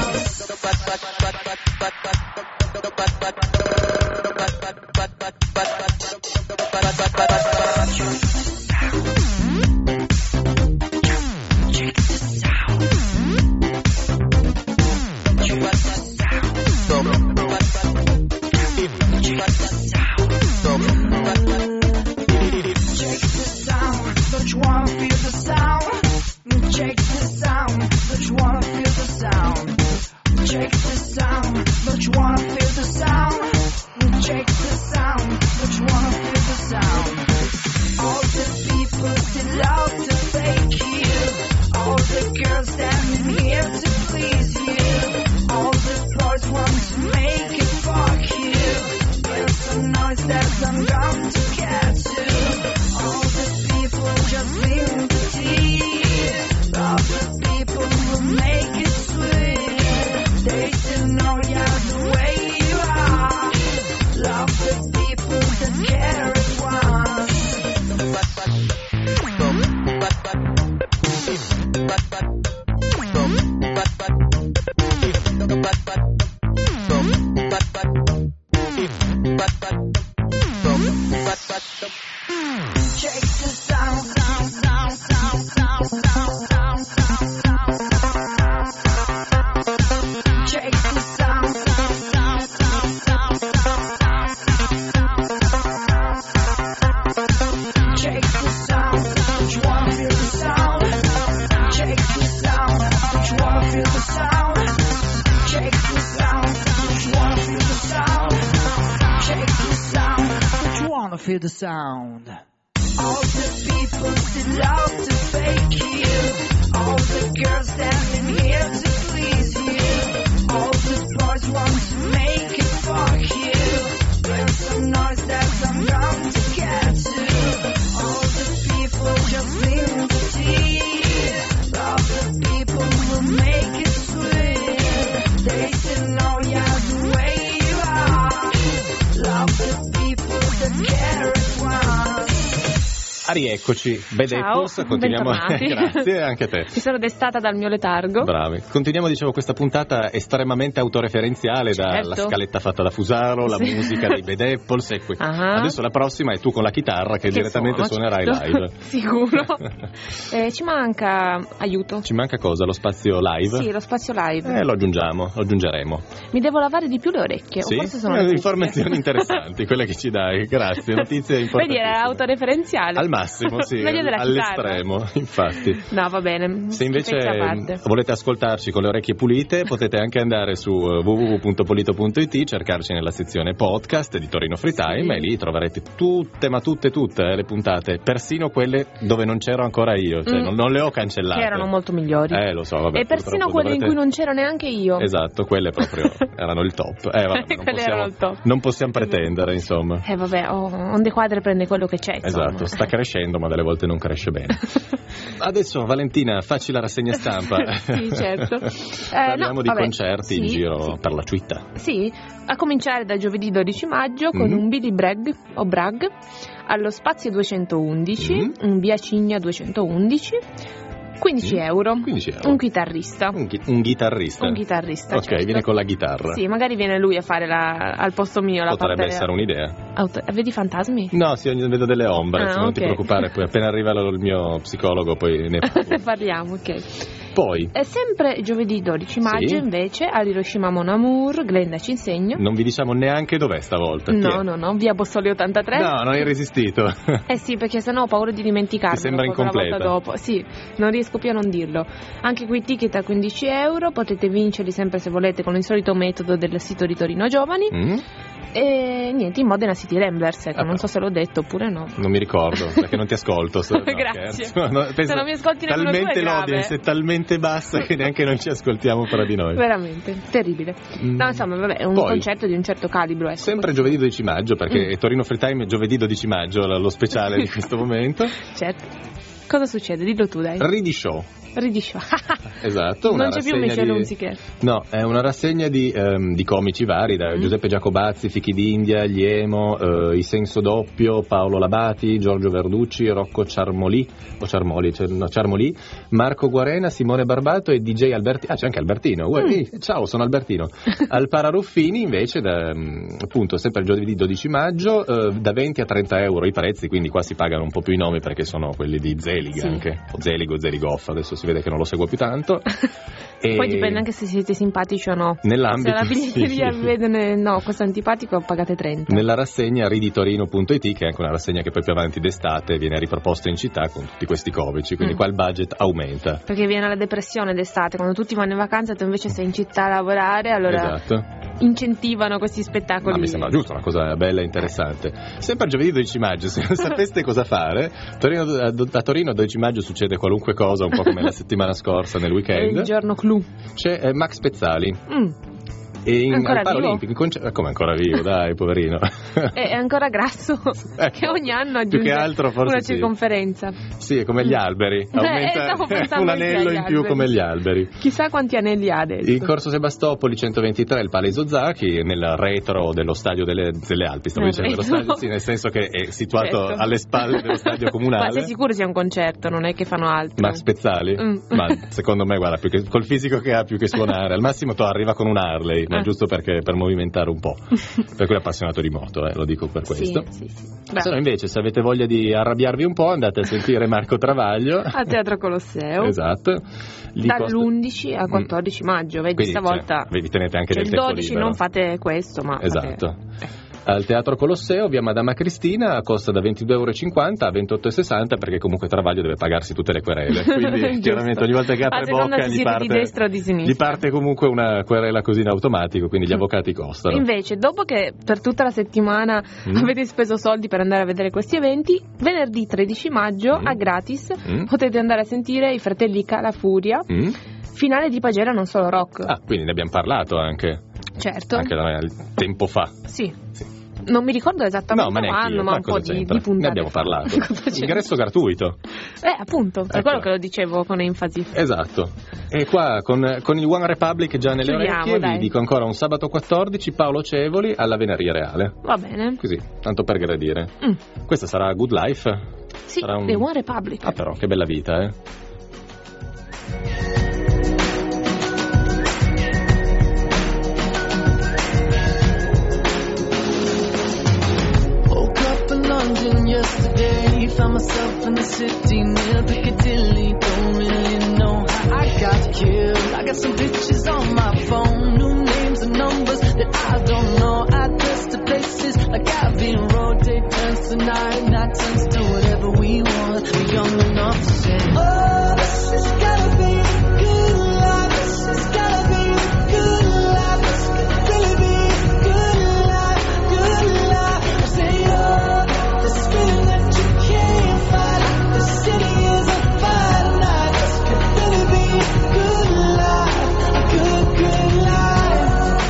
[SPEAKER 4] Don't you wanna feel the sound? Check the sound. Don't you wanna feel the sound? Check the sound. Don't you wanna feel the sound? Check the sound. Don't you wanna feel the sound? All the people that love to fake you, all the girls standing here to please you, all the boys want to make it fuck you. There's some noise that I'm going to get to. All the people just in the tears, love the people who make it sweet. They still know you the way you are. Love the people that carry one. Check the sound, sound, sound, sound, sound, sound, sound, sound, sound, sound. Check the sound, sound, sound, sound, sound, sound, sound, sound, sound. feel the sound? Shake the sound. Don't you wanna feel the sound? Shake the sound. Don't you wanna feel the sound? All the people that love to fake you, all the girls standing here to please you, all the boys want to make it fuck you. Make some noise that I'm bound to get to. All the people just in the tea. All the people will make it sweet. They say no, yeah, the way you are. Love the people that care as well.
[SPEAKER 2] Ah, rieccoci, Bad
[SPEAKER 1] Ciao,
[SPEAKER 2] Apples, continuiamo. Grazie, anche a te.
[SPEAKER 1] Mi sono destata dal mio letargo.
[SPEAKER 2] Bravi. Continuiamo, dicevo, questa puntata estremamente autoreferenziale,
[SPEAKER 1] Certo.
[SPEAKER 2] dalla scaletta fatta da Fusaro, la
[SPEAKER 1] Sì.
[SPEAKER 2] musica dei Bad Apples e qui.
[SPEAKER 1] Ah.
[SPEAKER 2] Adesso la prossima è tu con la chitarra che,
[SPEAKER 1] Che
[SPEAKER 2] direttamente
[SPEAKER 1] suono,
[SPEAKER 2] suonerai
[SPEAKER 1] certo.
[SPEAKER 2] live.
[SPEAKER 1] Sicuro. Eh, ci manca aiuto.
[SPEAKER 2] Ci manca cosa? Lo spazio live?
[SPEAKER 1] Sì, lo spazio live.
[SPEAKER 2] Eh, lo aggiungiamo, lo aggiungeremo.
[SPEAKER 1] Mi devo lavare di più le orecchie.
[SPEAKER 2] Sì?
[SPEAKER 1] O forse sono
[SPEAKER 2] Eh,
[SPEAKER 1] le
[SPEAKER 2] informazioni
[SPEAKER 1] cuffie.
[SPEAKER 2] interessanti, quelle che ci dai, grazie, notizie importanti.
[SPEAKER 1] Vedi, era autoreferenziale.
[SPEAKER 2] Al massimo, sì,
[SPEAKER 1] Meglio della
[SPEAKER 2] all'estremo, infatti.
[SPEAKER 1] No, va bene.
[SPEAKER 2] Se invece
[SPEAKER 1] schifezza a parte.
[SPEAKER 2] mh, volete ascoltarci con le orecchie pulite, potete anche andare su uh, w w w punto polito punto i t, cercarci nella sezione podcast di Torino Free Time,
[SPEAKER 1] Sì.
[SPEAKER 2] e lì troverete tutte, ma tutte, tutte eh, le puntate, persino quelle dove non c'ero ancora io, cioè
[SPEAKER 1] Mm.
[SPEAKER 2] non, non le ho cancellate.
[SPEAKER 1] Che erano molto migliori.
[SPEAKER 2] Eh, lo so, vabbè.
[SPEAKER 1] e persino
[SPEAKER 2] purtroppo
[SPEAKER 1] quelle in
[SPEAKER 2] dovrete-
[SPEAKER 1] cui non c'ero neanche io.
[SPEAKER 2] Esatto, quelle proprio erano il top. Eh, vabbè, non
[SPEAKER 1] Quelle
[SPEAKER 2] possiamo,
[SPEAKER 1] erano il top.
[SPEAKER 2] non possiamo pretendere, insomma.
[SPEAKER 1] Eh vabbè, oh, Onde Quadre prende quello che c'è, insomma.
[SPEAKER 2] Esatto, sta crescendo, ma delle volte non cresce bene. Adesso, Valentina, facci la rassegna stampa.
[SPEAKER 1] Sì, certo. Eh,
[SPEAKER 2] Parliamo
[SPEAKER 1] no,
[SPEAKER 2] di
[SPEAKER 1] vabbè,
[SPEAKER 2] concerti in
[SPEAKER 1] sì,
[SPEAKER 2] giro
[SPEAKER 1] sì.
[SPEAKER 2] per la città.
[SPEAKER 1] Sì, a cominciare da giovedì dodici maggio con
[SPEAKER 2] Mm.
[SPEAKER 1] un Billy Bragg o Bragg allo Spazio duecentoundici,
[SPEAKER 2] Mm.
[SPEAKER 1] un Via Cigna duecentoundici, quindici
[SPEAKER 2] Mm.
[SPEAKER 1] euro.
[SPEAKER 2] quindici euro.
[SPEAKER 1] Un chitarrista.
[SPEAKER 2] Un, chi- un chitarrista.
[SPEAKER 1] Un chitarrista,
[SPEAKER 2] Ok,
[SPEAKER 1] certo.
[SPEAKER 2] viene con la chitarra.
[SPEAKER 1] Sì, magari viene lui a fare la, al posto mio la
[SPEAKER 2] Potrebbe
[SPEAKER 1] parte
[SPEAKER 2] essere un'idea.
[SPEAKER 1] auto- Vedi fantasmi?
[SPEAKER 2] No, sì, ogni- vedo delle ombre,
[SPEAKER 1] Ah,
[SPEAKER 2] non
[SPEAKER 1] ok.
[SPEAKER 2] ti preoccupare, poi appena arriva lo- il mio psicologo poi ne parlo.
[SPEAKER 1] Parliamo, ok.
[SPEAKER 2] Poi,
[SPEAKER 1] E sempre giovedì dodici maggio
[SPEAKER 2] Sì.
[SPEAKER 1] invece all'Hiroshima Mon Amour, Glenda ci insegno.
[SPEAKER 2] non vi diciamo neanche dov'è stavolta. Chi
[SPEAKER 1] No,
[SPEAKER 2] è?
[SPEAKER 1] no, no, via Bossoli ottantatré.
[SPEAKER 2] No, non hai resistito.
[SPEAKER 1] Eh sì, perché sennò ho paura di dimenticarmi.
[SPEAKER 2] Ti sembra
[SPEAKER 1] dopo, la volta
[SPEAKER 2] incompleta.
[SPEAKER 1] dopo. Sì, non riesco più a non dirlo. Anche qui ticket a quindici euro, potete vincerli sempre se volete con il solito metodo del sito di Torino Giovani.
[SPEAKER 2] Mm?
[SPEAKER 1] E niente, in Modena City Ramblers, ecco,
[SPEAKER 2] Ah,
[SPEAKER 1] non so se l'ho detto oppure no.
[SPEAKER 2] Non mi ricordo, perché non ti ascolto. so- no,
[SPEAKER 1] Grazie.
[SPEAKER 2] scherzo. No, penso-
[SPEAKER 1] Se non mi ascolti nemmeno tu è
[SPEAKER 2] talmente
[SPEAKER 1] grave.
[SPEAKER 2] l'audience è talmente bassa che neanche noi ci ascoltiamo fra di noi.
[SPEAKER 1] Veramente, terribile.
[SPEAKER 2] Mm.
[SPEAKER 1] No, insomma, vabbè, è un
[SPEAKER 2] Poi,
[SPEAKER 1] concerto di un certo calibro, ecco.
[SPEAKER 2] sempre giovedì dodici maggio, perché
[SPEAKER 1] Mm.
[SPEAKER 2] Torino Free Time è giovedì dodici maggio, lo speciale di questo momento.
[SPEAKER 1] Certo. Cosa succede? Dillo tu, dai.
[SPEAKER 2] Ridi Show.
[SPEAKER 1] Ridi show.
[SPEAKER 2] Esatto, una
[SPEAKER 1] Non c'è più
[SPEAKER 2] rassegna
[SPEAKER 1] Michel
[SPEAKER 2] di-
[SPEAKER 1] Hunziker.
[SPEAKER 2] No, è una rassegna di, ehm, di comici vari, da
[SPEAKER 1] Mm.
[SPEAKER 2] Giuseppe Giacobazzi, Fichi d'India, Gli Emo, eh, I Senso Doppio, Paolo Labati, Giorgio Verducci, Rocco Ciarmoli, o Ciarmoli, cioè, no, Ciarmoli, Marco Guarena, Simone Barbato e D J Albertino. Ah, c'è anche Albertino. Uè,
[SPEAKER 1] Mm.
[SPEAKER 2] eh, ciao, sono Albertino. Al Pararuffini invece, da, mm, appunto, sempre il giovedì dodici maggio, eh, da venti a trenta euro i prezzi, quindi qua si pagano un po' più i nomi perché sono quelli di Zelig
[SPEAKER 1] Sì.
[SPEAKER 2] anche, o Zelig o Zeligoff, adesso si vede che non lo seguo più tanto. E
[SPEAKER 1] Poi dipende anche se siete simpatici o no.
[SPEAKER 2] Nell'ambito,
[SPEAKER 1] Se la biglietteria
[SPEAKER 2] sì.
[SPEAKER 1] vede no, questo è antipatico, pagate trenta.
[SPEAKER 2] Nella rassegna riditorino punto it, che è anche una rassegna che poi più avanti d'estate viene riproposta in città con tutti questi comici, quindi
[SPEAKER 1] Mm.
[SPEAKER 2] qua il budget aumenta.
[SPEAKER 1] Perché viene la depressione d'estate, quando tutti vanno in vacanza tu invece sei in città a lavorare, allora
[SPEAKER 2] Esatto.
[SPEAKER 1] incentivano questi
[SPEAKER 2] Ma
[SPEAKER 1] spettacoli.
[SPEAKER 2] mi sembra giusto, una cosa bella e interessante. Sempre giovedì dodici maggio, se non sapeste cosa fare, Torino, a, a Torino dodici maggio succede qualunque cosa, un po' come la settimana scorsa nel
[SPEAKER 1] È il
[SPEAKER 2] weekend.
[SPEAKER 1] giorno clou.
[SPEAKER 2] C'è eh, Max Pezzali.
[SPEAKER 1] Mm.
[SPEAKER 2] E in,
[SPEAKER 1] Ancora
[SPEAKER 2] al Paralimpico, in concer- eh, come ancora vivo, dai, poverino.
[SPEAKER 1] È, è ancora grasso,
[SPEAKER 2] Ecco,
[SPEAKER 1] che ogni anno
[SPEAKER 2] più che
[SPEAKER 1] aggiunge
[SPEAKER 2] altro forse
[SPEAKER 1] una
[SPEAKER 2] sì.
[SPEAKER 1] circonferenza.
[SPEAKER 2] Sì, è come gli alberi,
[SPEAKER 1] Eh,
[SPEAKER 2] aumenta
[SPEAKER 1] stavo pensando
[SPEAKER 2] un
[SPEAKER 1] anche
[SPEAKER 2] anello
[SPEAKER 1] agli
[SPEAKER 2] in più
[SPEAKER 1] alberi.
[SPEAKER 2] come gli alberi.
[SPEAKER 1] Chissà quanti anelli ha adesso.
[SPEAKER 2] Il Corso Sebastopoli centoventitré, il Palais Zacchi, nel retro dello stadio delle, delle Alpi, stavo
[SPEAKER 1] Nel
[SPEAKER 2] dicendo, dello
[SPEAKER 1] retro.
[SPEAKER 2] stadio, sì, nel senso che è situato
[SPEAKER 1] Certo.
[SPEAKER 2] alle spalle dello stadio
[SPEAKER 1] Ma
[SPEAKER 2] comunale.
[SPEAKER 1] sei sicuro sia un concerto, non è che fanno altro?
[SPEAKER 2] Max Pezzali?
[SPEAKER 1] Mm.
[SPEAKER 2] Ma secondo me, guarda, più che, col fisico che ha, più che suonare, al massimo to, arriva con un Harley, ma
[SPEAKER 1] Ah.
[SPEAKER 2] giusto perché, per movimentare un po'. Per cui è appassionato di moto, eh, lo dico per questo.
[SPEAKER 1] Sì, sì, sì.
[SPEAKER 2] Se no, invece, se avete voglia di arrabbiarvi un po', andate a sentire Marco Travaglio.
[SPEAKER 1] Al Teatro Colosseo.
[SPEAKER 2] Esatto. Lì costa-
[SPEAKER 1] Dall'undici al quattordici maggio, vedi
[SPEAKER 2] Quindi,
[SPEAKER 1] stavolta.
[SPEAKER 2] cioè, vi tenete anche
[SPEAKER 1] Cioè,
[SPEAKER 2] del
[SPEAKER 1] il
[SPEAKER 2] tempo
[SPEAKER 1] dodici
[SPEAKER 2] libero.
[SPEAKER 1] non fate questo, ma
[SPEAKER 2] Esatto.
[SPEAKER 1] fate-
[SPEAKER 2] al Teatro Colosseo, via Madama Cristina, costa da ventidue euro e cinquanta a ventotto e sessanta, perché comunque Travaglio deve pagarsi tutte le querele, quindi chiaramente ogni volta che apre bocca gli parte,
[SPEAKER 1] di destra o di sinistra.
[SPEAKER 2] gli parte comunque una querela così in automatico, quindi gli avvocati costano.
[SPEAKER 1] Invece, dopo che per tutta la settimana mm. avete speso soldi per andare a vedere questi eventi, venerdì tredici maggio mm. a gratis mm. potete andare a sentire i fratelli Calafuria, mm. finale di Pagera Non Solo Rock.
[SPEAKER 2] Ah, quindi ne abbiamo parlato anche.
[SPEAKER 1] Certo.
[SPEAKER 2] Anche da tempo fa.
[SPEAKER 1] Sì. sì. Non mi ricordo esattamente
[SPEAKER 2] no, ma
[SPEAKER 1] quando, ma, ma un po' di, di puntate.
[SPEAKER 2] Ne abbiamo parlato. Ingresso gratuito.
[SPEAKER 1] Eh, appunto, per ecco. quello che lo dicevo con enfasi.
[SPEAKER 2] Esatto. E qua con, con il One Republic già nelle
[SPEAKER 1] Chiudiamo,
[SPEAKER 2] orecchie
[SPEAKER 1] dai.
[SPEAKER 2] vi dico ancora un sabato quattordici Paolo Cevoli alla Venaria Reale.
[SPEAKER 1] Va bene.
[SPEAKER 2] Così, tanto per gradire. Mm. Questa sarà Good Life?
[SPEAKER 1] Sì,
[SPEAKER 2] sarà un...
[SPEAKER 1] The One Republic.
[SPEAKER 2] Ah però, che bella vita, eh.
[SPEAKER 5] Yesterday, found myself in the city near Piccadilly. Don't really know how I got killed. I got some pictures on my phone, new names and numbers that I don't know. Address to places like Abbey Road. Day turns to night, night turns to whatever we want. We're young enough to say, oh, this has gotta be a good life. This has gotta be a good life. This could really be a good life, good life. I say, oh, this feeling that you can't fight. The city is on fire tonight. This could really be a good life, a good, good life.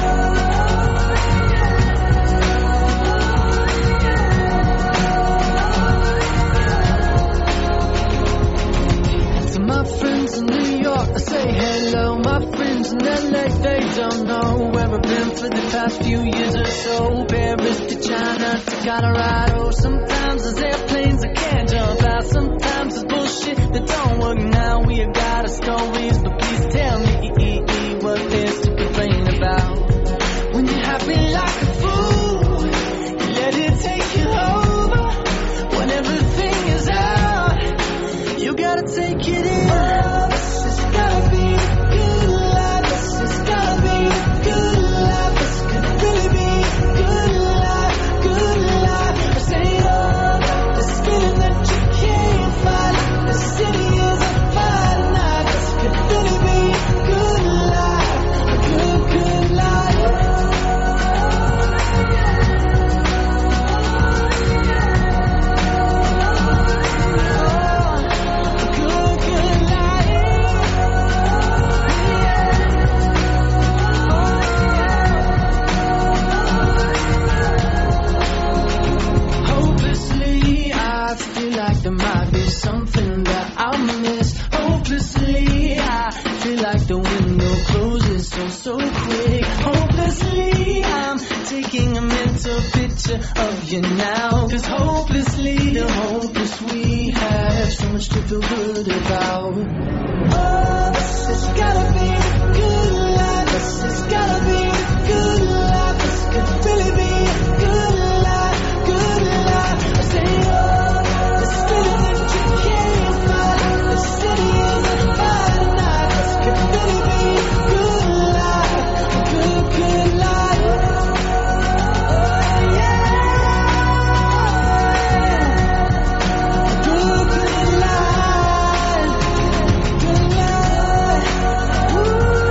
[SPEAKER 5] To my friends in New York, I say hello. My friends in L A, they don't know where I've been for the past few years or so. Paris to China to Colorado. Sometimes there's airplanes I can't jump out. Sometimes there's bullshit that don't work now. We have got our stories, but please tell me what there's to complain about. When you're happy like a fool, you let it take you over. When everything is out, you gotta take it in. Oh, this has gotta be a good life. This has gotta be a good life. This could really be a good life, good life. I say, oh, this feeling that you can't fight. The city is on fire tonight. This could really be a good life, a good, good life. Hopelessly, I feel like there might be something that I'll miss. Hopelessly, I feel like the window closes so, so quick. Hopelessly, I'm taking a mental picture of you now. Cause hopelessly, the hopeless we have so much to feel good about. Oh, this has gotta be a good life. This has gotta be a good life. This could really be a good life, good life. I say, oh, this feeling that you can't fight. The city is on fire tonight. This could really be a good life, a good, good life. Oh, yeah. A good, good life. Good life. Ooh.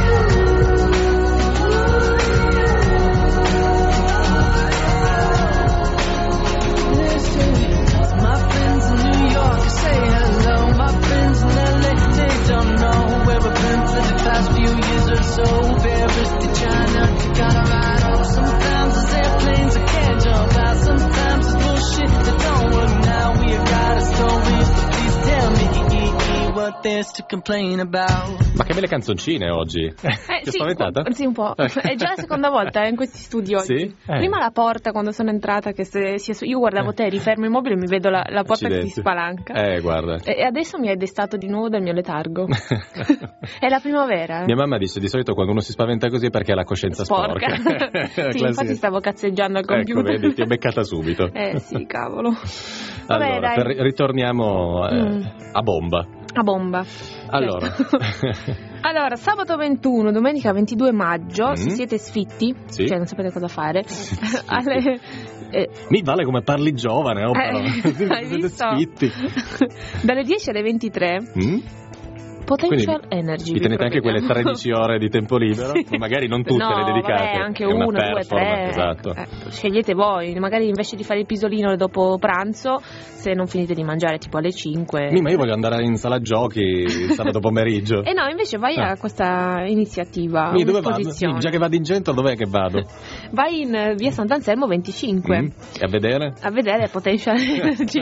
[SPEAKER 5] Listen, my friends in New York say hello. My friends in L A, they don't know where I've been for the past few years or so. Paris to China to Colorado. Sometimes there's airplanes I can't jump out. Sometimes there's bullshit that don't work now. We have got our stories, but please tell me what there's to complain about.
[SPEAKER 2] Ma che belle canzoncine oggi.
[SPEAKER 1] Eh,
[SPEAKER 2] Ti ho
[SPEAKER 1] sì,
[SPEAKER 2] spaventata?
[SPEAKER 1] Sì, un po'. È già la seconda volta eh, in questi studi oggi.
[SPEAKER 2] Sì? Eh.
[SPEAKER 1] Prima la porta, quando sono entrata, che se, si, io guardavo te, eri fermo immobile e mi vedo la, la porta
[SPEAKER 2] Accidenti.
[SPEAKER 1] che si spalanca.
[SPEAKER 2] Eh, guarda.
[SPEAKER 1] E, e adesso mi hai destato di nuovo dal mio letargo. È la primavera. Eh.
[SPEAKER 2] Mia mamma dice di solito quando uno si spaventa così è perché ha la coscienza sporca.
[SPEAKER 1] sporca. Sì,
[SPEAKER 2] Classica.
[SPEAKER 1] infatti stavo cazzeggiando al computer.
[SPEAKER 2] Ecco, vedi, ti ho beccata subito.
[SPEAKER 1] Eh sì, cavolo.
[SPEAKER 2] Allora,
[SPEAKER 1] Vabbè, dai.
[SPEAKER 2] per, ritorniamo eh,
[SPEAKER 1] Mm.
[SPEAKER 2] a bomba.
[SPEAKER 1] A bomba.
[SPEAKER 2] Allora.
[SPEAKER 1] Allora, sabato ventuno, domenica ventidue maggio,
[SPEAKER 2] Mm.
[SPEAKER 1] se siete sfitti,
[SPEAKER 2] Sì.
[SPEAKER 1] cioè non sapete cosa fare,
[SPEAKER 2] Sfitti.
[SPEAKER 1] alle, eh,
[SPEAKER 2] Mi vale come parli giovane, oh, però.
[SPEAKER 1] eh, hai
[SPEAKER 2] Siete
[SPEAKER 1] visto?
[SPEAKER 2] sfitti.
[SPEAKER 1] Dalle dieci alle ventitré,
[SPEAKER 2] Mm?
[SPEAKER 1] Potential
[SPEAKER 2] Quindi
[SPEAKER 1] Energy.
[SPEAKER 2] vi tenete anche quelle
[SPEAKER 1] proponiamo.
[SPEAKER 2] tredici ore di tempo libero,
[SPEAKER 1] Sì.
[SPEAKER 2] ma magari non tutte
[SPEAKER 1] No,
[SPEAKER 2] le dedicate.
[SPEAKER 1] vabbè, anche
[SPEAKER 2] È una
[SPEAKER 1] una, due,
[SPEAKER 2] performance,
[SPEAKER 1] tre.
[SPEAKER 2] esatto.
[SPEAKER 1] Eh, scegliete voi, magari invece di fare il pisolino dopo pranzo, se non finite di mangiare tipo alle cinque.
[SPEAKER 2] Mi- ma io voglio andare in sala giochi il sabato pomeriggio.
[SPEAKER 1] E no, invece vai
[SPEAKER 2] Ah.
[SPEAKER 1] a questa iniziativa,
[SPEAKER 2] Quindi dove vado?
[SPEAKER 1] un'esposizione.
[SPEAKER 2] Già che vado in centro, dov'è che vado?
[SPEAKER 1] Vai in eh, via Sant'Anselmo venticinque.
[SPEAKER 2] Mm? E a vedere?
[SPEAKER 1] A vedere Potential Energy.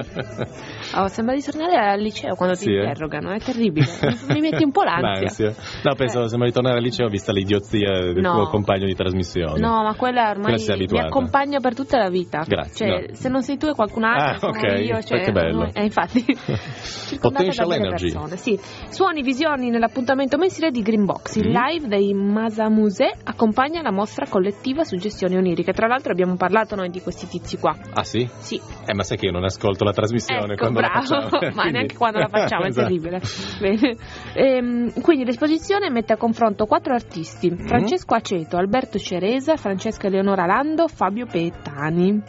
[SPEAKER 1] Oh, sembra di tornare al liceo quando
[SPEAKER 2] Sì,
[SPEAKER 1] ti
[SPEAKER 2] eh.
[SPEAKER 1] interrogano, è terribile. Mi metti un po' l'ansia.
[SPEAKER 2] L'ansia. No, penso
[SPEAKER 1] Eh.
[SPEAKER 2] sembra di tornare al liceo vista l'idiozia del
[SPEAKER 1] No.
[SPEAKER 2] tuo compagno di trasmissione.
[SPEAKER 1] No, ma quella ormai
[SPEAKER 2] Quella sei
[SPEAKER 1] mi
[SPEAKER 2] abituata.
[SPEAKER 1] accompagna per tutta la vita.
[SPEAKER 2] Grazie,
[SPEAKER 1] Cioè,
[SPEAKER 2] no.
[SPEAKER 1] se non sei tu è qualcun altro,
[SPEAKER 2] Ah,
[SPEAKER 1] sono
[SPEAKER 2] ok.
[SPEAKER 1] io, cioè,
[SPEAKER 2] Che bello.
[SPEAKER 1] eh, infatti. circondata
[SPEAKER 2] Potential
[SPEAKER 1] da belle
[SPEAKER 2] Energy.
[SPEAKER 1] persone, sì. Suoni, visioni nell'appuntamento mensile di Greenbox. Il
[SPEAKER 2] Mm.
[SPEAKER 1] live dei Masa Musée accompagna la mostra collettiva Suggestioni oniriche. Tra l'altro abbiamo parlato noi di questi tizi qua.
[SPEAKER 2] Ah sì?
[SPEAKER 1] Sì.
[SPEAKER 2] Eh, ma sai che io non ascolto la trasmissione
[SPEAKER 1] Ecco,
[SPEAKER 2] quando
[SPEAKER 1] bravo,
[SPEAKER 2] la facciamo.
[SPEAKER 1] ma
[SPEAKER 2] Quindi-
[SPEAKER 1] neanche quando la facciamo, è
[SPEAKER 2] Esatto.
[SPEAKER 1] terribile. Bene. Ehm, quindi l'esposizione mette a confronto quattro artisti:
[SPEAKER 2] Mm.
[SPEAKER 1] Francesco Aceto, Alberto Ceresa, Francesca Eleonora Lando, Fabio Pettani.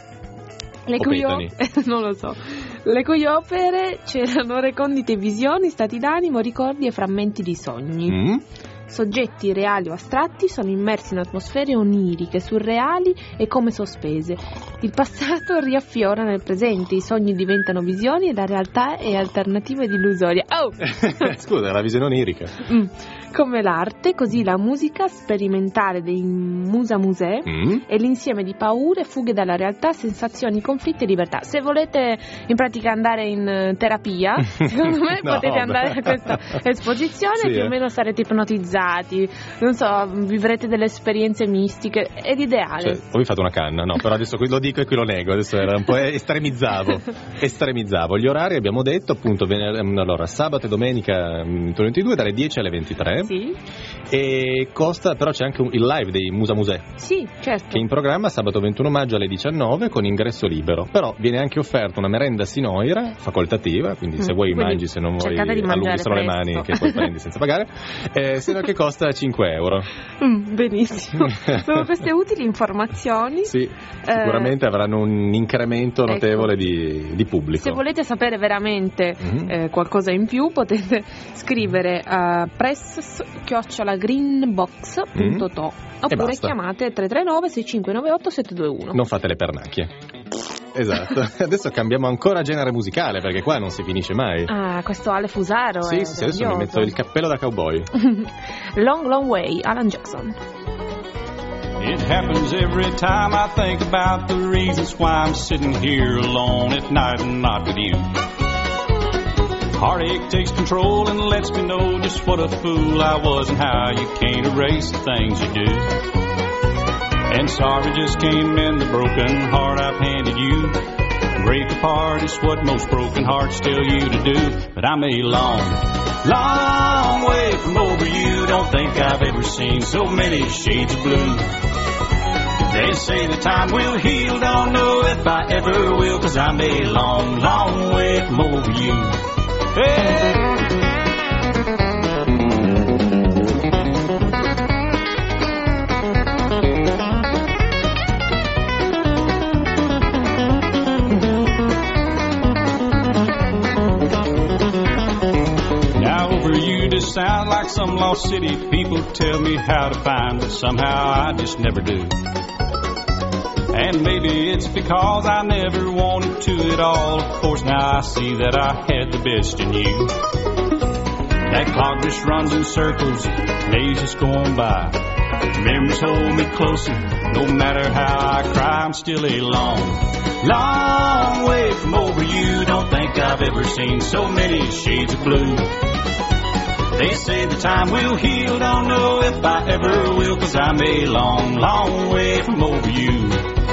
[SPEAKER 1] Le
[SPEAKER 2] O
[SPEAKER 1] cui,
[SPEAKER 2] Petani.
[SPEAKER 1] op- non lo so. Le cui opere c'erano recondite visioni, stati d'animo, ricordi e frammenti di sogni.
[SPEAKER 2] Mm?
[SPEAKER 1] Soggetti reali o astratti sono immersi in atmosfere oniriche, surreali e come sospese. Il passato riaffiora nel presente, i sogni diventano visioni e la realtà è alternativa ed illusoria. Oh!
[SPEAKER 2] Scusa, è la visione onirica.
[SPEAKER 1] Mm. Come l'arte, così la musica sperimentale dei Musa Musée
[SPEAKER 2] Mm?
[SPEAKER 1] è l'insieme di paure, fughe dalla realtà, sensazioni, conflitti e libertà. Se volete in pratica andare in eh, terapia, secondo me
[SPEAKER 2] No,
[SPEAKER 1] potete
[SPEAKER 2] beh.
[SPEAKER 1] andare a questa esposizione,
[SPEAKER 2] Sì,
[SPEAKER 1] più
[SPEAKER 2] eh.
[SPEAKER 1] o meno sarete ipnotizzati, non so, vivrete delle esperienze mistiche, è l'ideale.
[SPEAKER 2] Cioè, poi fate una canna, no, però adesso qui lo dico e qui lo nego, adesso era un po' estremizzavo, estremizzavo. Gli orari abbiamo detto appunto, vener- allora, sabato e domenica mm, ventidue dalle dieci alle ventitré
[SPEAKER 1] Sì,
[SPEAKER 2] e costa, però c'è anche un- il live dei Musa Musée
[SPEAKER 1] sì, certo.
[SPEAKER 2] che è in programma sabato ventuno maggio alle diciannove con ingresso libero, però viene anche offerta una merenda sinoira facoltativa, quindi se
[SPEAKER 1] Mm,
[SPEAKER 2] vuoi
[SPEAKER 1] quindi
[SPEAKER 2] mangi, se non vuoi
[SPEAKER 1] cercate di
[SPEAKER 2] allunghi
[SPEAKER 1] mangiare
[SPEAKER 2] solo le
[SPEAKER 1] presto.
[SPEAKER 2] mani che poi prendi senza pagare, eh, se no che costa cinque euro.
[SPEAKER 1] Mm, benissimo. Sono queste utili informazioni.
[SPEAKER 2] Sì, sicuramente avranno un incremento
[SPEAKER 1] ecco.
[SPEAKER 2] notevole di, di pubblico.
[SPEAKER 1] Se volete sapere veramente
[SPEAKER 2] Mhm.
[SPEAKER 1] eh, qualcosa in più, potete scrivere a press chiocciola greenbox punto to oppure
[SPEAKER 2] basta.
[SPEAKER 1] chiamate tre tre nove sei cinque nove otto sette due uno.
[SPEAKER 2] Non fate le pernacchie. Esatto. Adesso cambiamo ancora genere musicale perché qua non si finisce mai.
[SPEAKER 1] Ah, questo Ale Fusaro
[SPEAKER 2] sì,
[SPEAKER 1] è
[SPEAKER 2] sì, adesso mi
[SPEAKER 1] grandioso.
[SPEAKER 2] metto il cappello da cowboy.
[SPEAKER 1] Long Long Way, Alan Jackson.
[SPEAKER 6] It happens every time I think about the reasons why I'm sitting here alone at night and not with you. Heartache takes control and lets me know just what a fool I was and how you can't erase the things you do. And sorry just can't mend the broken heart I've handed you. Break apart is what most broken hearts tell you to do. But I'm a long, long way from over you. Don't think I've ever seen so many shades of blue. They say the time will heal, don't know if I ever will, 'cause I'm a long, long way from over you. Hey! Now over you just sound like some lost city. People tell me how to find, but somehow I just never do. And maybe it's because I never wanted to at all. Of course now I see that I had the best in you. That clock just runs in circles, days just going by. Memories hold me closer, no matter how I cry, I'm still a long, long way from over you. Don't think I've ever seen so many shades of blue. They say the time will heal, don't know if I ever will, 'cause I'm a long, long way from over you.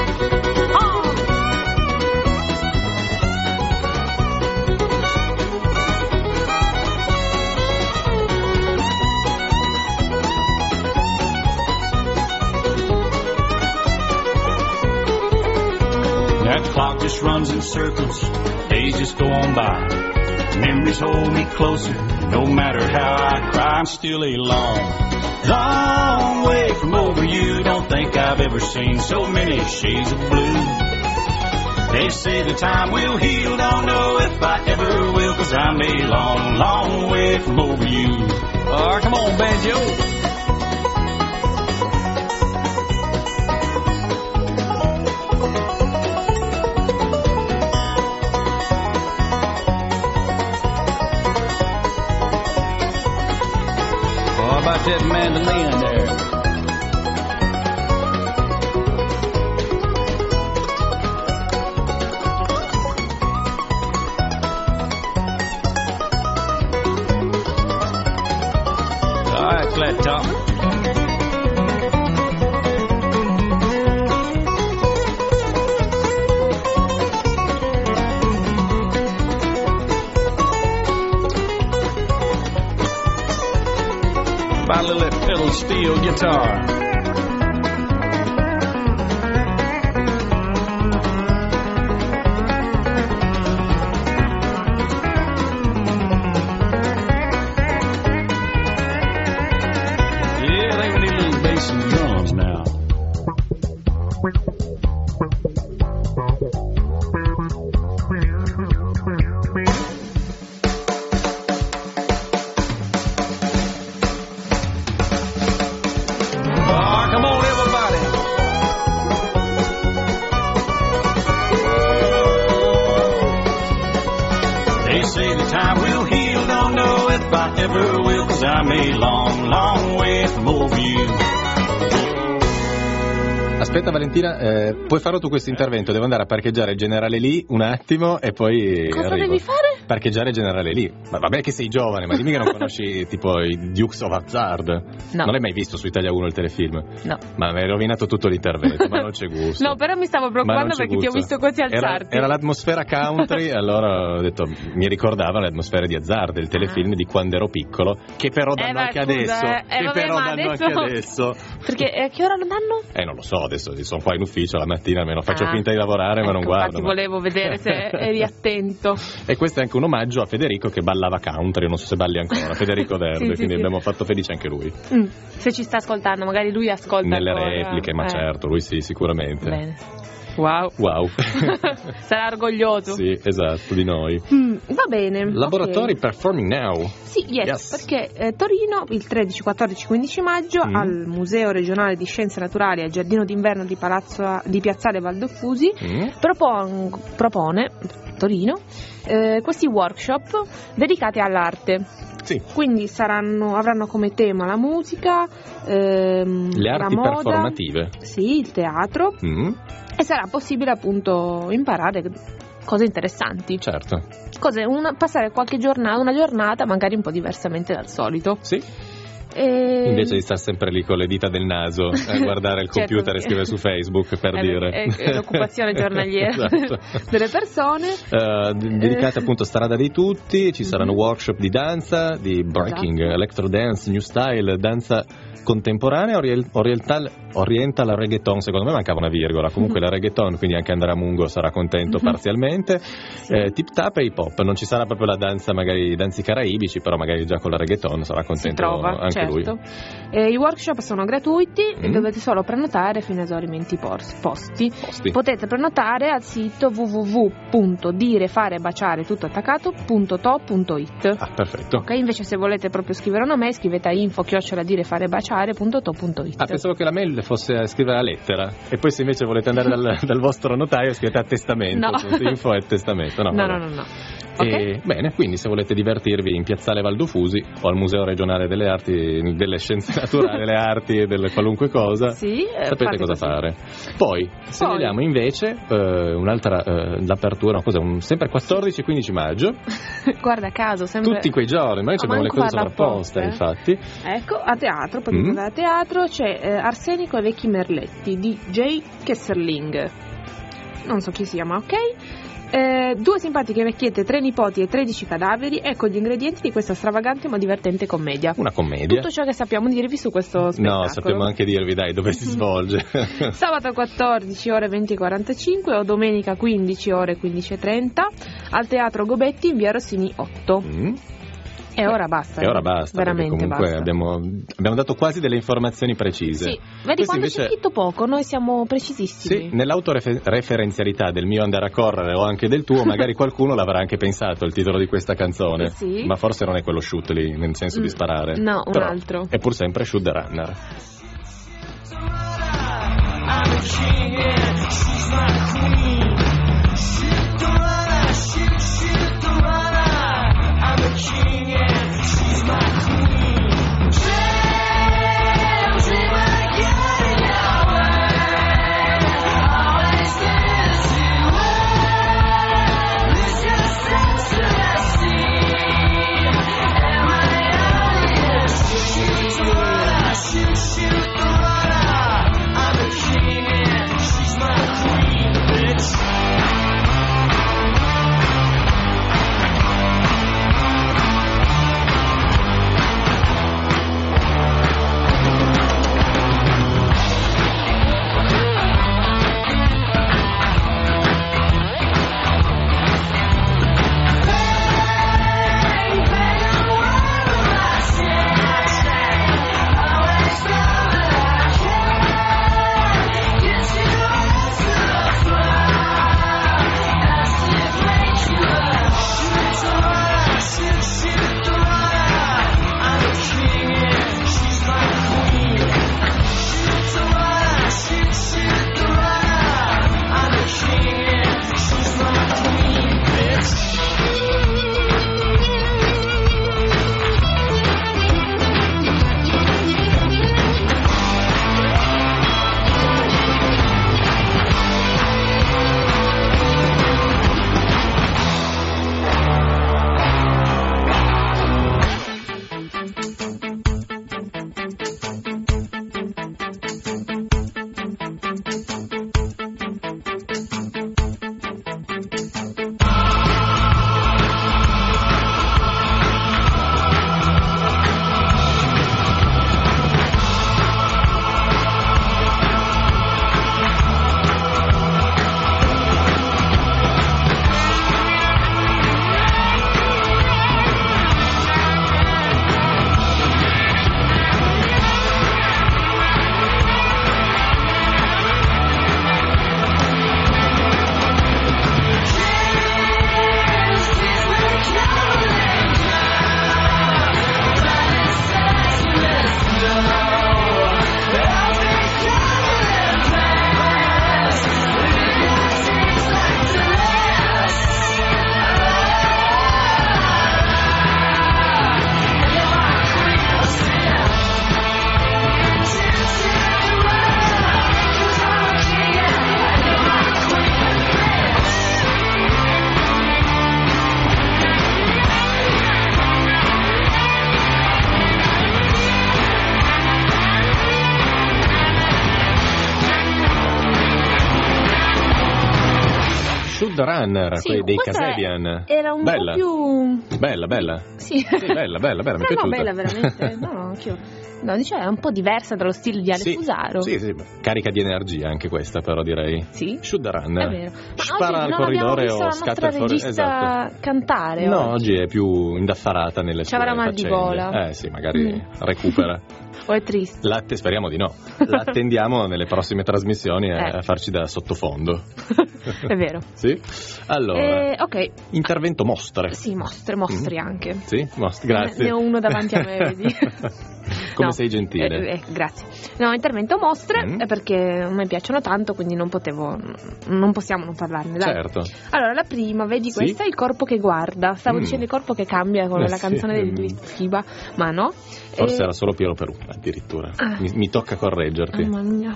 [SPEAKER 6] That clock just runs in circles, days just go on by. Memories hold me closer, No matter how I cry, I'm still a long, long way from over you. Don't think I've ever seen so many shades of blue. They say the time will heal, don't know if I ever will, 'cause I'm a long, long way from over you. Oh, come on, banjo. That mandolin there. All right, flat top. By a little fiddle steel guitar. Yeah, I think we need a little bass and drums now. Ever will, 'cause I'm a long, long way from over you.
[SPEAKER 2] Aspetta Valentina, eh, puoi farlo tu questo intervento? Devo andare a parcheggiare il generale lì un attimo e poi
[SPEAKER 1] Cosa
[SPEAKER 2] arrivo.
[SPEAKER 1] devi fare?
[SPEAKER 2] Parcheggiare il generale lì. Ma vabbè che sei giovane, ma dimmi che non conosci tipo i Dukes of Hazzard.
[SPEAKER 1] No.
[SPEAKER 2] Non l'hai mai visto su Italia uno il telefilm?
[SPEAKER 1] No.
[SPEAKER 2] Ma mi hai rovinato tutto l'intervento, ma non c'è gusto.
[SPEAKER 1] No, però mi stavo preoccupando perché ti ho visto così alzarti.
[SPEAKER 2] Era, era l'atmosfera country, allora ho detto, mi ricordava l'atmosfera di Hazzard, il telefilm ah. di quando ero piccolo, che però danno
[SPEAKER 1] eh,
[SPEAKER 2] anche
[SPEAKER 1] scusa,
[SPEAKER 2] adesso.
[SPEAKER 1] Eh,
[SPEAKER 2] che
[SPEAKER 1] vabbè,
[SPEAKER 2] però danno
[SPEAKER 1] adesso...
[SPEAKER 2] anche adesso.
[SPEAKER 1] Perché a che ora lo danno?
[SPEAKER 2] Eh, non lo so, adesso sono qua in ufficio la mattina, almeno faccio
[SPEAKER 1] ah.
[SPEAKER 2] finta di lavorare,
[SPEAKER 1] ecco,
[SPEAKER 2] ma non guardo.
[SPEAKER 1] Infatti
[SPEAKER 2] ma...
[SPEAKER 1] volevo vedere se eri attento.
[SPEAKER 2] E questo è anche un omaggio a Federico che ballava country, non so se balli ancora, Federico Verde,
[SPEAKER 1] sì,
[SPEAKER 2] quindi
[SPEAKER 1] sì,
[SPEAKER 2] abbiamo
[SPEAKER 1] sì.
[SPEAKER 2] fatto felice anche lui.
[SPEAKER 1] Mm, se ci sta ascoltando, magari lui ascolta
[SPEAKER 2] nelle
[SPEAKER 1] ancora.
[SPEAKER 2] repliche, ma
[SPEAKER 1] eh.
[SPEAKER 2] certo, lui sì, sicuramente.
[SPEAKER 1] Bene. Wow.
[SPEAKER 2] Wow.
[SPEAKER 1] Sarà orgoglioso.
[SPEAKER 2] Sì, esatto, di noi.
[SPEAKER 1] Mm, va bene.
[SPEAKER 2] Laboratori
[SPEAKER 1] okay.
[SPEAKER 2] Performing Now.
[SPEAKER 1] Sì, yes,
[SPEAKER 2] yes.
[SPEAKER 1] perché eh, Torino il tredici, quattordici, quindici maggio
[SPEAKER 2] mm.
[SPEAKER 1] al Museo Regionale di Scienze Naturali al Giardino d'Inverno di, Palazzo, di Piazzale Valdoffusi
[SPEAKER 2] mm.
[SPEAKER 1] propon, propone Torino eh, questi workshop dedicati all'arte.
[SPEAKER 2] Sì.
[SPEAKER 1] Quindi saranno, avranno come tema la musica, ehm,
[SPEAKER 2] le arti
[SPEAKER 1] la moda,
[SPEAKER 2] performative.
[SPEAKER 1] Sì, il teatro.
[SPEAKER 2] Mm.
[SPEAKER 1] E sarà possibile appunto imparare cose interessanti.
[SPEAKER 2] Certo.
[SPEAKER 1] Cose, una, passare qualche giornata, una giornata magari un po' diversamente dal solito.
[SPEAKER 2] Sì.
[SPEAKER 1] E...
[SPEAKER 2] Invece di stare sempre lì con le dita del naso a guardare il
[SPEAKER 1] certo,
[SPEAKER 2] computer
[SPEAKER 1] sì.
[SPEAKER 2] e scrivere su Facebook, per
[SPEAKER 1] è,
[SPEAKER 2] dire.
[SPEAKER 1] È, è l'occupazione giornaliera
[SPEAKER 2] esatto.
[SPEAKER 1] delle persone.
[SPEAKER 2] Uh, dedicate appunto a Strada dei Tutti, ci saranno mm-hmm. workshop di danza, di breaking, esatto. electro dance, new style, danza contemporanea, oriental, oriental reggaeton, secondo me mancava una virgola, comunque mm-hmm. la reggaeton, quindi anche Andrea Mungo sarà contento mm-hmm. parzialmente, sì. eh, tip tap e hip hop, non ci sarà proprio la danza, magari danzi caraibici, però magari già con la reggaeton sarà contento
[SPEAKER 1] si trova,
[SPEAKER 2] anche
[SPEAKER 1] certo.
[SPEAKER 2] lui.
[SPEAKER 1] Eh, i workshop sono gratuiti mm-hmm. e dovete solo prenotare fino a esaurimenti posti.
[SPEAKER 2] Posti.
[SPEAKER 1] Potete prenotare al sito w w w punto dire fare baciare tutto attaccato punto to punto it.
[SPEAKER 2] Ah, perfetto.
[SPEAKER 1] Ok, invece se volete proprio scrivere una mail scrivete a info chiocciola dire fare baciare punto to punto it.
[SPEAKER 2] Ah, pensavo che la mail fosse scrivere la lettera e poi se invece volete andare dal, dal vostro notaio scrivete a testamento,
[SPEAKER 1] no.
[SPEAKER 2] info e testamento. No,
[SPEAKER 1] no,
[SPEAKER 2] no,
[SPEAKER 1] no, no, no.
[SPEAKER 2] E,
[SPEAKER 1] okay.
[SPEAKER 2] Bene, quindi se volete divertirvi in Piazzale Valdoffusi o al Museo Regionale delle Arti, delle Scienze Naturali, delle Arti e delle qualunque cosa,
[SPEAKER 1] sì,
[SPEAKER 2] sapete cosa
[SPEAKER 1] così.
[SPEAKER 2] fare. Poi segnaliamo invece eh, un'altra eh, l'apertura, no, cos'è, un, sempre quattordici e quindici maggio.
[SPEAKER 1] Guarda caso, sempre
[SPEAKER 2] tutti quei giorni, ma noi abbiamo le cose sovrapposte, eh? infatti.
[SPEAKER 1] Ecco, a teatro, potete
[SPEAKER 2] mm.
[SPEAKER 1] andare a teatro, c'è eh, Arsenico e Vecchi Merletti di Jay Kesserling. Non so chi sia, ma ok. Eh, due simpatiche vecchiette, tre nipoti e tredici cadaveri, ecco gli ingredienti di questa stravagante ma divertente commedia.
[SPEAKER 2] Una commedia.
[SPEAKER 1] Tutto ciò che sappiamo dirvi su questo spettacolo.
[SPEAKER 2] No, sappiamo anche dirvi, dai, dove si svolge.
[SPEAKER 1] Sabato quattordici ore venti e quarantacinque o domenica quindici ore quindici e trenta al Teatro Gobetti in via Rossini otto.
[SPEAKER 2] Mm.
[SPEAKER 1] E ora basta.
[SPEAKER 2] E ora basta,
[SPEAKER 1] veramente
[SPEAKER 2] comunque
[SPEAKER 1] basta.
[SPEAKER 2] Abbiamo, abbiamo dato quasi delle informazioni precise.
[SPEAKER 1] Sì, vedi
[SPEAKER 2] Questo
[SPEAKER 1] quando
[SPEAKER 2] invece...
[SPEAKER 1] c'è scritto poco, noi siamo precisissimi.
[SPEAKER 2] Sì, nell'autoreferenzialità del mio andare a correre o anche del tuo, magari qualcuno l'avrà anche pensato il titolo di questa canzone.
[SPEAKER 1] Sì.
[SPEAKER 2] Ma forse non è quello shoot lì, nel senso
[SPEAKER 1] Mm,
[SPEAKER 2] di sparare.
[SPEAKER 1] no, un
[SPEAKER 2] Però
[SPEAKER 1] altro.
[SPEAKER 2] È pur sempre Shoot the Runner.
[SPEAKER 4] I'm a king and she's my queen. Shoot the runner, shoot, shoot the runner. I'm a king and she's my queen. Dreams in my getting away. Always this you way. Lose yourself to the sea. Am I aliens? Shoot the runner, shoot, shoot the runner. I'm a king and she's my queen, bitch.
[SPEAKER 2] Shoot the Runner,
[SPEAKER 1] Sì,
[SPEAKER 2] quelli dei
[SPEAKER 1] questa
[SPEAKER 2] Kasabian.
[SPEAKER 1] Era un
[SPEAKER 2] Bella.
[SPEAKER 1] po' più...
[SPEAKER 2] Bella, bella.
[SPEAKER 1] Sì,
[SPEAKER 2] Sì, bella, bella, bella, mi è
[SPEAKER 1] no, no,
[SPEAKER 2] piaciuta.
[SPEAKER 1] bella veramente. No, no, anch'io. No, diciamo è un po' diversa dallo stile di Ale
[SPEAKER 2] Sì,
[SPEAKER 1] Fusaro.
[SPEAKER 2] sì, sì, carica di energia anche questa, però direi.
[SPEAKER 1] Sì?
[SPEAKER 2] Shoot the Runner.
[SPEAKER 1] È vero. Ma
[SPEAKER 2] Spara
[SPEAKER 1] oggi
[SPEAKER 2] al
[SPEAKER 1] non
[SPEAKER 2] corridore
[SPEAKER 1] abbiamo visto
[SPEAKER 2] o
[SPEAKER 1] la
[SPEAKER 2] scatta
[SPEAKER 1] nostra
[SPEAKER 2] fuori.
[SPEAKER 1] regista
[SPEAKER 2] Esatto.
[SPEAKER 1] cantare
[SPEAKER 2] No,
[SPEAKER 1] oggi.
[SPEAKER 2] oggi è più indaffarata nelle
[SPEAKER 1] Ci
[SPEAKER 2] sue
[SPEAKER 1] avrà mal di
[SPEAKER 2] faccende.
[SPEAKER 1] gola.
[SPEAKER 2] Eh sì, magari
[SPEAKER 1] Mm.
[SPEAKER 2] recupera.
[SPEAKER 1] O è triste?
[SPEAKER 2] L'atte, speriamo di no. L'attendiamo nelle prossime trasmissioni a,
[SPEAKER 1] Eh.
[SPEAKER 2] a farci da sottofondo.
[SPEAKER 1] È vero.
[SPEAKER 2] Sì? Allora,
[SPEAKER 1] Eh, ok,
[SPEAKER 2] intervento mostre.
[SPEAKER 1] sì, mostre, mostri anche.
[SPEAKER 2] Sì? Mostre, grazie.
[SPEAKER 1] Ne ho uno davanti a me, vedi?
[SPEAKER 2] Come
[SPEAKER 1] No,
[SPEAKER 2] sei gentile.
[SPEAKER 1] eh, eh, grazie. No, intervento mostre
[SPEAKER 2] Mm.
[SPEAKER 1] eh, perché a me piacciono tanto, quindi non potevo, non possiamo non parlarne. Dai.
[SPEAKER 2] Certo.
[SPEAKER 1] Allora, la prima, vedi,
[SPEAKER 2] Sì.
[SPEAKER 1] questa è Il corpo che guarda. Stavo
[SPEAKER 2] Mm.
[SPEAKER 1] dicendo Il corpo che cambia con
[SPEAKER 2] Eh,
[SPEAKER 1] la
[SPEAKER 2] sì.
[SPEAKER 1] canzone del
[SPEAKER 2] Mm.
[SPEAKER 1] Dweezkiba, ma no.
[SPEAKER 2] Forse
[SPEAKER 1] Eh,
[SPEAKER 2] era solo Piero Perù, addirittura.
[SPEAKER 1] Ah.
[SPEAKER 2] Mi, mi tocca correggerti.
[SPEAKER 1] Mamma mia.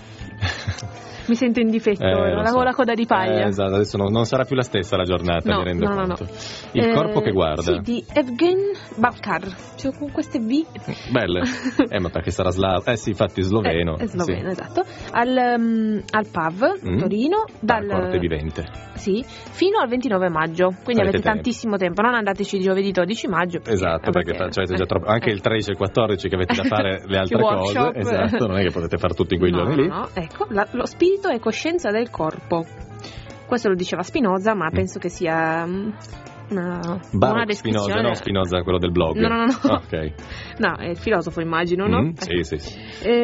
[SPEAKER 1] Mi sento in difetto,
[SPEAKER 2] Eh,
[SPEAKER 1] ora,
[SPEAKER 2] lo
[SPEAKER 1] la
[SPEAKER 2] so.
[SPEAKER 1] con la coda di paglia.
[SPEAKER 2] Eh, esatto, adesso non, non sarà più la stessa la giornata,
[SPEAKER 1] No,
[SPEAKER 2] mi rendo
[SPEAKER 1] no, no,
[SPEAKER 2] conto.
[SPEAKER 1] no.
[SPEAKER 2] Il
[SPEAKER 1] Eh,
[SPEAKER 2] corpo che guarda.
[SPEAKER 1] Sì, di Evgen Bakar. Cioè, con queste B.
[SPEAKER 2] Belle. Eh, ma perché sarà slavo? Eh sì, infatti sloveno.
[SPEAKER 1] È, è sloveno,
[SPEAKER 2] Sì.
[SPEAKER 1] esatto. Al, um, al P A V,
[SPEAKER 2] Mm.
[SPEAKER 1] Torino, dal,
[SPEAKER 2] Dal corte vivente.
[SPEAKER 1] sì, fino al ventinove maggio. Quindi
[SPEAKER 2] Avete
[SPEAKER 1] avete
[SPEAKER 2] tempo.
[SPEAKER 1] tantissimo tempo. Non andateci giovedì dodici maggio. Perché,
[SPEAKER 2] Esatto, perché, fa- cioè, avete già
[SPEAKER 1] eh,
[SPEAKER 2] troppo- anche
[SPEAKER 1] eh.
[SPEAKER 2] il tredici e il quattordici che avete da fare le altre cose.
[SPEAKER 1] workshop.
[SPEAKER 2] Esatto, non è che potete fare tutto in quei
[SPEAKER 1] No,
[SPEAKER 2] giorni lì.
[SPEAKER 1] no, ecco, la- lo spirito è coscienza del corpo. Questo lo diceva Spinoza, ma
[SPEAKER 2] Mm.
[SPEAKER 1] penso che sia mm, una,
[SPEAKER 2] Baruch
[SPEAKER 1] una descrizione.
[SPEAKER 2] Spinoza, no Spinoza quello del blog.
[SPEAKER 1] No, no, no. no.
[SPEAKER 2] Ok.
[SPEAKER 1] No, è il filosofo, immagino, no?
[SPEAKER 2] Mm, sì, sì, sì.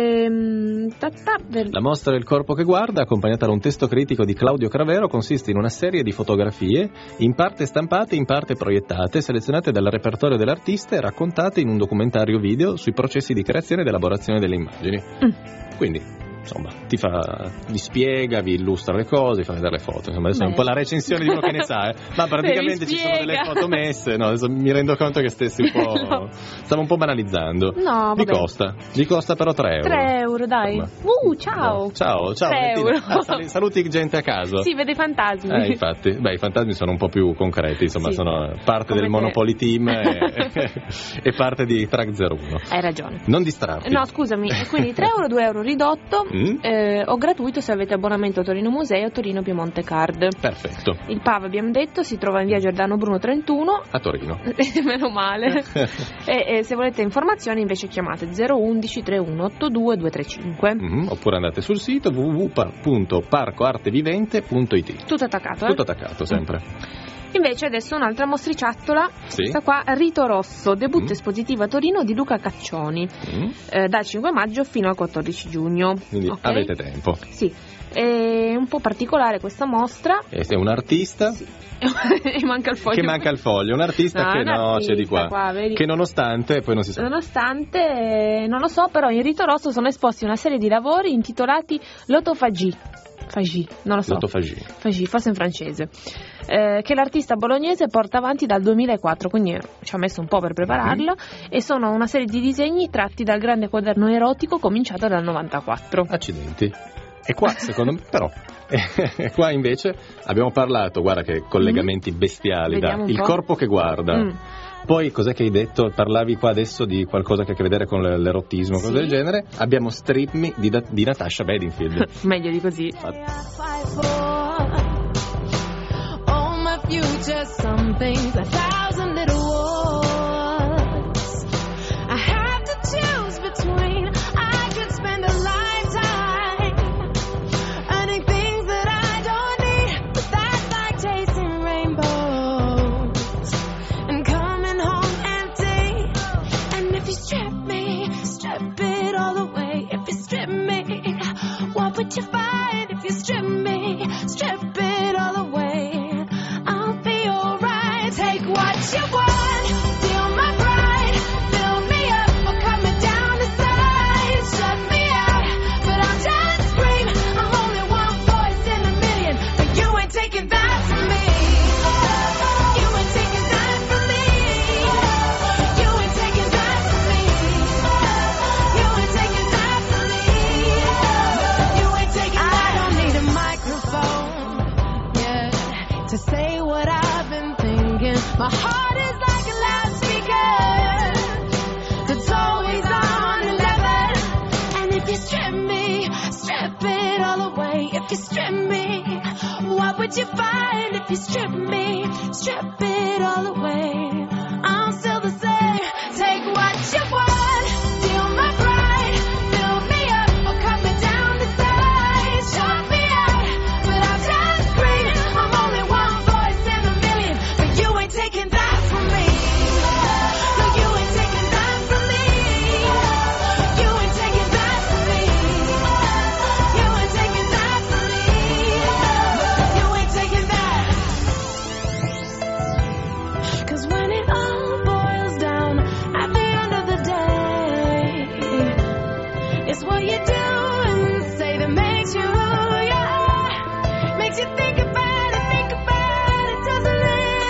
[SPEAKER 1] Ehm, ta, ta, per...
[SPEAKER 2] La mostra Il corpo che guarda, accompagnata da un testo critico di Claudio Cravero, consiste in una serie di fotografie, in parte stampate, in parte proiettate, selezionate dal repertorio dell'artista e raccontate in un documentario video sui processi di creazione ed elaborazione delle immagini. Mm. Quindi, insomma, ti fa, vi spiega, vi illustra le cose, vi fa vedere le foto. Insomma, adesso Beh. è un po' la recensione di uno che ne sa, eh. Ma praticamente ci sono delle foto messe. No, adesso mi rendo conto che stessi un po'. No. Stavo un po' banalizzando.
[SPEAKER 1] No,
[SPEAKER 2] vi costa? Vi costa però tre euro.
[SPEAKER 1] tre euro, dai. Insomma. Uh, ciao.
[SPEAKER 2] No. Ciao, ciao.
[SPEAKER 1] tre euro.
[SPEAKER 2] Ah, sal- saluti gente a caso.
[SPEAKER 1] Sì, vede i fantasmi.
[SPEAKER 2] Eh, infatti. Beh, i fantasmi sono un po' più concreti, insomma, sì. Sono parte Come del te. Monopoly Team e, e parte di Track zero uno.
[SPEAKER 1] Hai ragione.
[SPEAKER 2] Non distrarti.
[SPEAKER 1] No, scusami, quindi tre euro, due euro ridotto. Mm? Eh, o gratuito se avete abbonamento a Torino Museo o Torino Piemonte Card.
[SPEAKER 2] Perfetto.
[SPEAKER 1] Il P A V, abbiamo detto, si trova in via Giordano Bruno trentuno
[SPEAKER 2] a Torino.
[SPEAKER 1] Meno male. e, e se volete informazioni invece chiamate zero undici trentuno ottantadue duecentotrentacinque.
[SPEAKER 2] Mm-hmm. Oppure andate sul sito w w w punto parco arte vivente punto i t.
[SPEAKER 1] Tutto attaccato, eh?
[SPEAKER 2] Tutto attaccato, sempre.
[SPEAKER 1] Mm. Invece adesso un'altra mostriciattola,
[SPEAKER 2] sì.
[SPEAKER 1] Questa qua, Rito Rosso, debutto mm. espositivo a Torino di Luca Caccioni, mm. eh, dal cinque maggio fino al quattordici giugno.
[SPEAKER 2] Quindi okay? Avete tempo.
[SPEAKER 1] Sì, è un po' particolare questa mostra.
[SPEAKER 2] E sei un artista?
[SPEAKER 1] Sì. E manca il foglio.
[SPEAKER 2] Che manca il foglio, un artista
[SPEAKER 1] no,
[SPEAKER 2] che
[SPEAKER 1] un
[SPEAKER 2] no,
[SPEAKER 1] artista,
[SPEAKER 2] c'è di qua,
[SPEAKER 1] qua
[SPEAKER 2] che nonostante, poi non si sa.
[SPEAKER 1] Nonostante, non lo so, però in Rito Rosso sono esposti una serie di lavori intitolati L'autofagie. Fagie, non lo so.
[SPEAKER 2] L'autofagie.
[SPEAKER 1] Fagie, forse in francese. Eh, che l'artista bolognese porta avanti dal duemilaquattro, quindi ci ha messo un po' per prepararlo, mm-hmm. E sono una serie di disegni tratti dal grande quaderno erotico cominciato dal novantaquattro.
[SPEAKER 2] Accidenti. E qua, secondo me, però, e qua invece abbiamo parlato, guarda che collegamenti mm-hmm. bestiali, da Il corpo che guarda. Mm. Poi cos'è che hai detto? Parlavi qua adesso di qualcosa che ha a che vedere con l'erotismo, sì. Cose del genere. Abbiamo Strip Me di, di Natasha Bedingfield.
[SPEAKER 1] Meglio di così.
[SPEAKER 7] Future, some things, a thousand little wars. I have to choose between. I could spend a lifetime earning things that I don't need, but that's like chasing rainbows and coming home empty. And if you strip me, strip it all away. If you strip me, what would you find? If you strip me, strip it all away. Take what you want, steal my pride, fill me up or cut me down to size, shut me out, but I'll just scream. I'm only one voice in a million, but you ain't taking that from me. You ain't taking that from me. You ain't taking that from me. You ain't taking that from me. You ain't taking that. I don't need a microphone, yeah, to say what I've been thinking. My heart is like a loudspeaker that's always on eleven. And if you strip me, strip it all away. If you strip me, what would you find? If you strip me, strip it all away. I'm still the same. Take what you want, steal my pride, fill me up or cut me down to size, shut me out, but I'll just scream. I'm only one voice in a million, but you ain't taking that from me. No, you ain't taking that from me. You ain't taking that from me. You ain't taking that from me. You ain't taking that. 'Cause when it all boils down, at the end of the day, it's what you do and say that makes you, yeah, makes you think about it, think about it, doesn't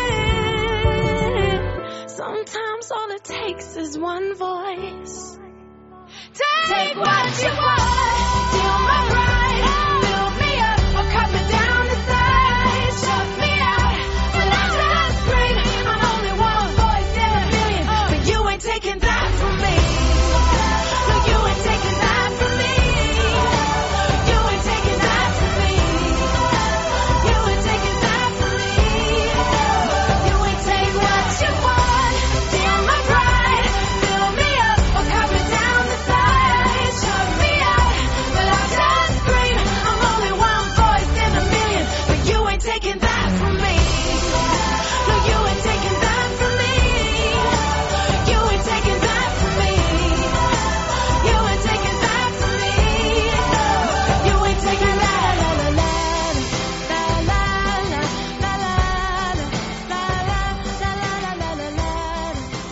[SPEAKER 7] it? Sometimes all it takes is one voice. Take what you want, steal my pride, fill me up or cut me down to size, shut me out, but I just scream. I'm only one voice in a million, but you ain't taking that from me. No, you ain't taking that from me. You ain't taking that from me. You ain't taking that from me. You ain't take what you want, steal my pride, fill me up or cut me down to size, shut me out.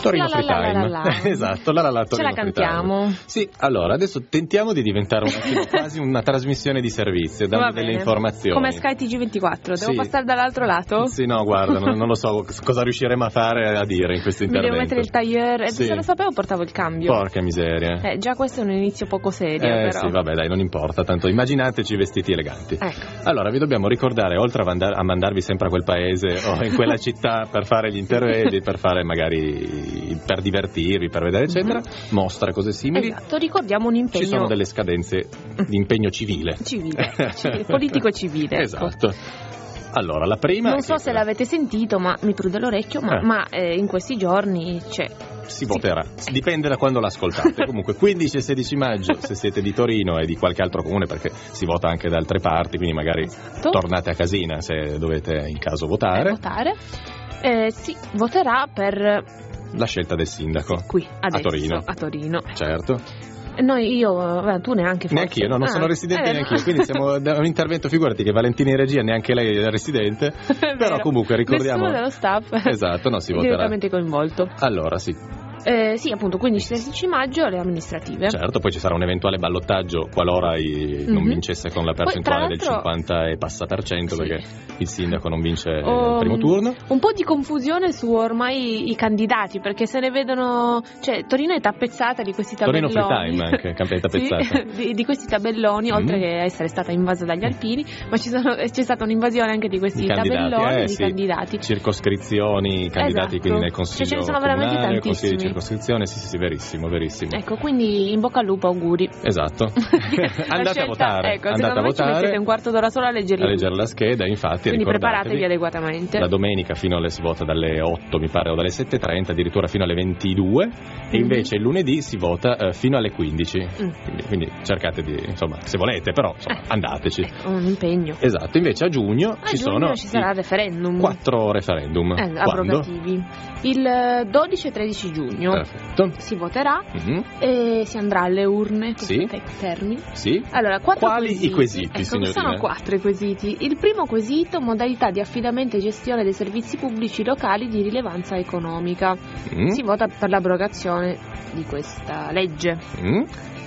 [SPEAKER 2] Torino
[SPEAKER 1] La, la,
[SPEAKER 2] Free
[SPEAKER 1] la, la,
[SPEAKER 2] Time.
[SPEAKER 1] la, la.
[SPEAKER 2] Esatto, la la la
[SPEAKER 1] Ce
[SPEAKER 2] Torino
[SPEAKER 1] la
[SPEAKER 2] Free
[SPEAKER 1] cantiamo.
[SPEAKER 2] Time. Sì, allora adesso tentiamo di diventare un attimo quasi una trasmissione di servizio, dando
[SPEAKER 1] Va
[SPEAKER 2] delle
[SPEAKER 1] bene.
[SPEAKER 2] informazioni.
[SPEAKER 1] Come Sky T G ventiquattro, devo
[SPEAKER 2] Sì.
[SPEAKER 1] passare dall'altro lato?
[SPEAKER 2] Sì, no, guarda, non, non lo so cosa riusciremo a fare a dire in questo
[SPEAKER 1] Mi
[SPEAKER 2] intervento.
[SPEAKER 1] devo mettere il tailleur e
[SPEAKER 2] Sì.
[SPEAKER 1] se lo sapevo portavo il cambio.
[SPEAKER 2] Porca miseria.
[SPEAKER 1] Eh, già questo è un inizio poco serio,
[SPEAKER 2] Eh
[SPEAKER 1] però.
[SPEAKER 2] sì, vabbè, dai, non importa, tanto immaginateci vestiti eleganti.
[SPEAKER 1] Ecco.
[SPEAKER 2] Allora, vi dobbiamo ricordare, oltre a, mandar- a mandarvi sempre a quel paese o in quella città per fare gli interventi, per fare magari per divertirvi, per vedere eccetera, mostre, cose simili,
[SPEAKER 1] Esatto, ricordiamo un impegno
[SPEAKER 2] ci sono delle scadenze di impegno civile.
[SPEAKER 1] civile, civile, politico-civile. ecco.
[SPEAKER 2] Esatto. Allora, la prima...
[SPEAKER 1] Non
[SPEAKER 2] è
[SPEAKER 1] so
[SPEAKER 2] che
[SPEAKER 1] se l'avete sentito, ma mi prude l'orecchio, ma,
[SPEAKER 2] Eh.
[SPEAKER 1] ma, eh, in questi giorni c'è.
[SPEAKER 2] si voterà, dipende da quando l'ascoltate. Comunque quindici e sedici maggio, se siete di Torino e di qualche altro comune, perché si vota anche da altre parti, quindi magari
[SPEAKER 1] Esatto.
[SPEAKER 2] tornate a casina se dovete in caso votare.
[SPEAKER 1] votare, eh, si voterà per
[SPEAKER 2] La scelta del sindaco
[SPEAKER 1] qui, adesso,
[SPEAKER 2] a Torino.
[SPEAKER 1] a Torino.
[SPEAKER 2] Certo.
[SPEAKER 1] Noi, io, eh, tu neanche forse.
[SPEAKER 2] Neanche io, no, non
[SPEAKER 1] Ah,
[SPEAKER 2] sono residente
[SPEAKER 1] eh,
[SPEAKER 2] neanche
[SPEAKER 1] no.
[SPEAKER 2] io, quindi siamo da un intervento, figurati che Valentina in regia, neanche lei è residente,
[SPEAKER 1] È
[SPEAKER 2] però
[SPEAKER 1] vero.
[SPEAKER 2] comunque ricordiamo...
[SPEAKER 1] Nessuno dello staff
[SPEAKER 2] Esatto, no, si
[SPEAKER 1] è
[SPEAKER 2] voterà.
[SPEAKER 1] direttamente coinvolto.
[SPEAKER 2] Allora, sì,
[SPEAKER 1] Eh, sì, appunto, quindici e sedici maggio le amministrative.
[SPEAKER 2] certo, poi ci sarà un eventuale ballottaggio qualora i- non
[SPEAKER 1] Mhm.
[SPEAKER 2] vincesse con la
[SPEAKER 1] Poi,
[SPEAKER 2] percentuale
[SPEAKER 1] tra
[SPEAKER 2] del
[SPEAKER 1] l'altro-
[SPEAKER 2] cinquanta e passa per cento,
[SPEAKER 1] Sì.
[SPEAKER 2] perché il sindaco non vince
[SPEAKER 1] Oh,
[SPEAKER 2] il primo turno.
[SPEAKER 1] Un po' di confusione su ormai i candidati, perché se ne vedono, cioè Torino è tappezzata di questi
[SPEAKER 2] Torino
[SPEAKER 1] tabelloni.
[SPEAKER 2] Free Time anche, campagna
[SPEAKER 1] Sì,
[SPEAKER 2] tapezzata.
[SPEAKER 1] di, di questi tabelloni, oltre
[SPEAKER 2] Mm.
[SPEAKER 1] che essere stata invasa dagli alpini, ma ci sono- c'è stata un'invasione anche di questi
[SPEAKER 2] Di candidati,
[SPEAKER 1] tabelloni
[SPEAKER 2] eh,
[SPEAKER 1] di
[SPEAKER 2] sì.
[SPEAKER 1] candidati.
[SPEAKER 2] Circoscrizioni, candidati
[SPEAKER 1] Esatto.
[SPEAKER 2] quindi nel
[SPEAKER 1] Cioè,
[SPEAKER 2] consiglio
[SPEAKER 1] ce ne sono veramente
[SPEAKER 2] comunale, nel consiglio di
[SPEAKER 1] tantissimi.
[SPEAKER 2] circoscrizione, sì, sì, sì, verissimo, verissimo.
[SPEAKER 1] Ecco, quindi in bocca al lupo, auguri.
[SPEAKER 2] Esatto.
[SPEAKER 1] La
[SPEAKER 2] Andate a
[SPEAKER 1] scelta-
[SPEAKER 2] votare,
[SPEAKER 1] Ecco,
[SPEAKER 2] andate
[SPEAKER 1] secondo
[SPEAKER 2] a
[SPEAKER 1] me ci mettete
[SPEAKER 2] votare,
[SPEAKER 1] un quarto d'ora solo a leggerli.
[SPEAKER 2] a leggere la scheda, infatti
[SPEAKER 1] Quindi
[SPEAKER 2] ricordatevi,
[SPEAKER 1] preparatevi adeguatamente.
[SPEAKER 2] la domenica fino alle si vota dalle otto mi pare o dalle sette e trenta, addirittura fino alle ventidue, e invece il lunedì si vota eh, fino alle quindici.
[SPEAKER 1] Mm.
[SPEAKER 2] Quindi, quindi cercate di, insomma, se volete, però insomma, andateci.
[SPEAKER 1] Ecco, un impegno.
[SPEAKER 2] Esatto, invece a giugno
[SPEAKER 1] A
[SPEAKER 2] ci
[SPEAKER 1] giugno
[SPEAKER 2] sono
[SPEAKER 1] ci sarà
[SPEAKER 2] i
[SPEAKER 1] il referendum.
[SPEAKER 2] quattro referendum.
[SPEAKER 1] Eh,
[SPEAKER 2] Quando?
[SPEAKER 1] abrogativi. Il eh, dodici e tredici giugno
[SPEAKER 2] Perfetto.
[SPEAKER 1] si voterà
[SPEAKER 2] Mhm.
[SPEAKER 1] e si andrà alle urne.
[SPEAKER 2] Sì.
[SPEAKER 1] Questi te- termini.
[SPEAKER 2] Sì.
[SPEAKER 1] Allora, quattro
[SPEAKER 2] Quali
[SPEAKER 1] quesiti.
[SPEAKER 2] i quesiti,
[SPEAKER 1] Ecco,
[SPEAKER 2] signorina?
[SPEAKER 1] sono quattro i quesiti. Il primo quesito, modalità di affidamento e gestione dei servizi pubblici locali di rilevanza economica.
[SPEAKER 2] Mm.
[SPEAKER 1] Si vota per l'abrogazione di questa legge.
[SPEAKER 2] Mm.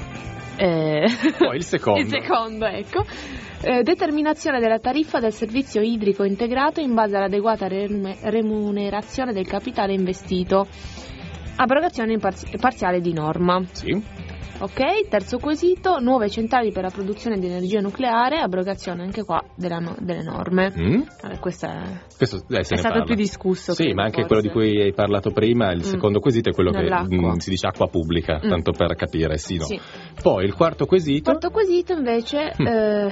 [SPEAKER 1] Eh,
[SPEAKER 2] Poi il secondo.
[SPEAKER 1] il secondo, ecco. Eh, determinazione della tariffa del servizio idrico integrato in base all'adeguata remume- remunerazione del capitale investito. Abrogazione parzi- parziale di norma.
[SPEAKER 2] Sì.
[SPEAKER 1] Ok, terzo quesito, nuove centrali per la produzione di energia nucleare, abrogazione anche qua della no- delle norme.
[SPEAKER 2] Mm.
[SPEAKER 1] Allora, questo è,
[SPEAKER 2] Questo, eh, se
[SPEAKER 1] è
[SPEAKER 2] ne
[SPEAKER 1] stato
[SPEAKER 2] parla.
[SPEAKER 1] più discusso.
[SPEAKER 2] Sì,
[SPEAKER 1] credo,
[SPEAKER 2] ma anche
[SPEAKER 1] forse.
[SPEAKER 2] quello di cui hai parlato prima, il
[SPEAKER 1] Mm.
[SPEAKER 2] secondo quesito è quello che
[SPEAKER 1] Nell'acqua.
[SPEAKER 2] mm, si dice acqua pubblica,
[SPEAKER 1] Mm.
[SPEAKER 2] tanto per capire, sì, no.
[SPEAKER 1] Sì.
[SPEAKER 2] Poi il quarto quesito,
[SPEAKER 1] Quarto quesito invece
[SPEAKER 2] Mm.
[SPEAKER 1] eh,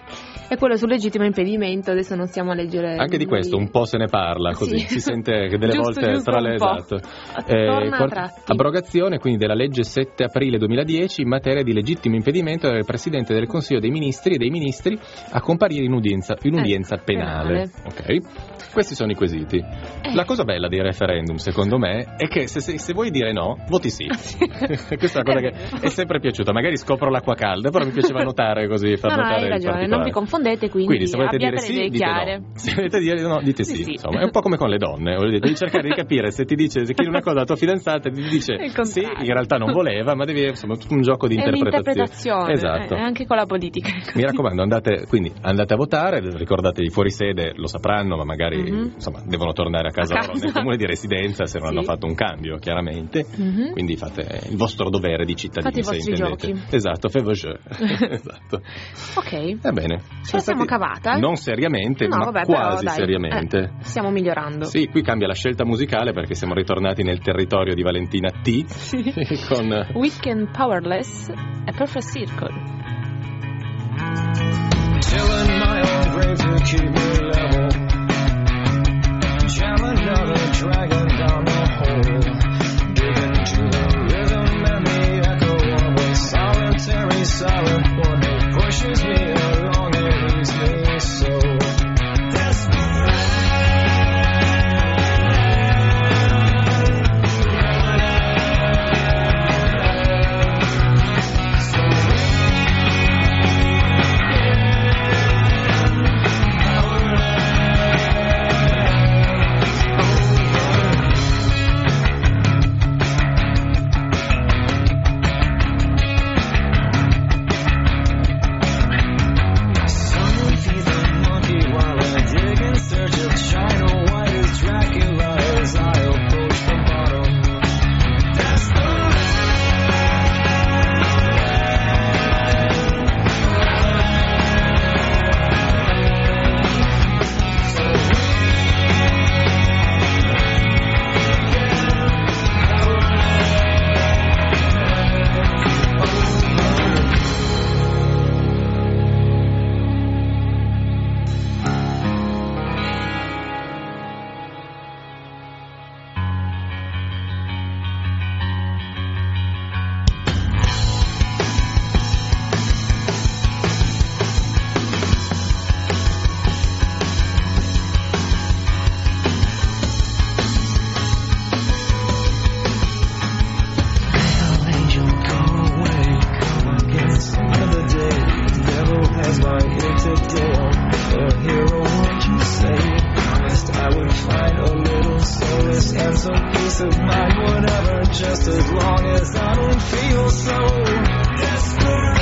[SPEAKER 1] è quello sul legittimo impedimento, adesso non stiamo a leggere.
[SPEAKER 2] anche di questo un po' se ne parla, così
[SPEAKER 1] Sì.
[SPEAKER 2] si sente che delle
[SPEAKER 1] Giusto,
[SPEAKER 2] volte
[SPEAKER 1] giusto
[SPEAKER 2] tra
[SPEAKER 1] un
[SPEAKER 2] le
[SPEAKER 1] po'.
[SPEAKER 2] esatto.
[SPEAKER 1] Torna a
[SPEAKER 2] quart-
[SPEAKER 1] tratti.
[SPEAKER 2] abrogazione quindi della legge sette aprile duemiladieci in materia di legittimo impedimento del Presidente del Consiglio dei Ministri e dei Ministri a comparire in udienza, in
[SPEAKER 1] Eh,
[SPEAKER 2] udienza penale. Ok? Questi sono i quesiti.
[SPEAKER 1] Eh.
[SPEAKER 2] La cosa bella dei referendum, secondo me, è che se, se, se vuoi dire no, voti sì. Questa è una cosa che è sempre piaciuta. Magari scopro l'acqua calda, però mi piaceva notare così, far
[SPEAKER 1] No, no,
[SPEAKER 2] notare
[SPEAKER 1] hai
[SPEAKER 2] il
[SPEAKER 1] ragione, non
[SPEAKER 2] particolare.
[SPEAKER 1] vi confondete, quindi,
[SPEAKER 2] Quindi se volete
[SPEAKER 1] abbiate
[SPEAKER 2] dire
[SPEAKER 1] le
[SPEAKER 2] sì,
[SPEAKER 1] idee
[SPEAKER 2] dite
[SPEAKER 1] chiare.
[SPEAKER 2] no. Se volete dire no, dite sì.
[SPEAKER 1] Sì, sì.
[SPEAKER 2] Insomma, è un po' come con le donne. Voglio dire, devi cercare di capire se ti dice, se chiedi una cosa alla tua fidanzata, ti dice
[SPEAKER 1] Il
[SPEAKER 2] sì,
[SPEAKER 1] contrario.
[SPEAKER 2] in realtà non voleva, ma devi, insomma, tutto un gioco di
[SPEAKER 1] È
[SPEAKER 2] interpretazione.
[SPEAKER 1] un'interpretazione,
[SPEAKER 2] Esatto.
[SPEAKER 1] eh, anche con la politica. è così.
[SPEAKER 2] Mi raccomando, andate, quindi andate a votare, ricordate i fuori sede lo sapranno, ma magari
[SPEAKER 1] Mhm.
[SPEAKER 2] insomma, devono tornare a casa,
[SPEAKER 1] A
[SPEAKER 2] loro
[SPEAKER 1] casa.
[SPEAKER 2] nel comune di residenza se non
[SPEAKER 1] Sì.
[SPEAKER 2] hanno fatto un cambio, chiaramente.
[SPEAKER 1] Mhm.
[SPEAKER 2] Quindi fate il vostro dovere di cittadini,
[SPEAKER 1] Fate i
[SPEAKER 2] se
[SPEAKER 1] vostri
[SPEAKER 2] intendete.
[SPEAKER 1] giochi.
[SPEAKER 2] Esatto, fais vos jeux. Esatto.
[SPEAKER 1] Ok.
[SPEAKER 2] Va bene.
[SPEAKER 1] Ce la siamo cavata, eh?
[SPEAKER 2] Non seriamente,
[SPEAKER 1] No,
[SPEAKER 2] ma
[SPEAKER 1] vabbè, però,
[SPEAKER 2] quasi
[SPEAKER 1] dai,
[SPEAKER 2] seriamente.
[SPEAKER 1] eh, stiamo migliorando.
[SPEAKER 2] Sì, qui cambia la scelta musicale perché siamo ritornati nel territorio di Valentina T con
[SPEAKER 1] Weekend Powerless e Perfect Circle.
[SPEAKER 4] Tilling my own grave to keep me level. Jamming out a dragon down the hole. Digging to the rhythm and the echo of a solitary silent one who pushes me along and leaves me so desperate.
[SPEAKER 5] as long as I don't feel so desperate.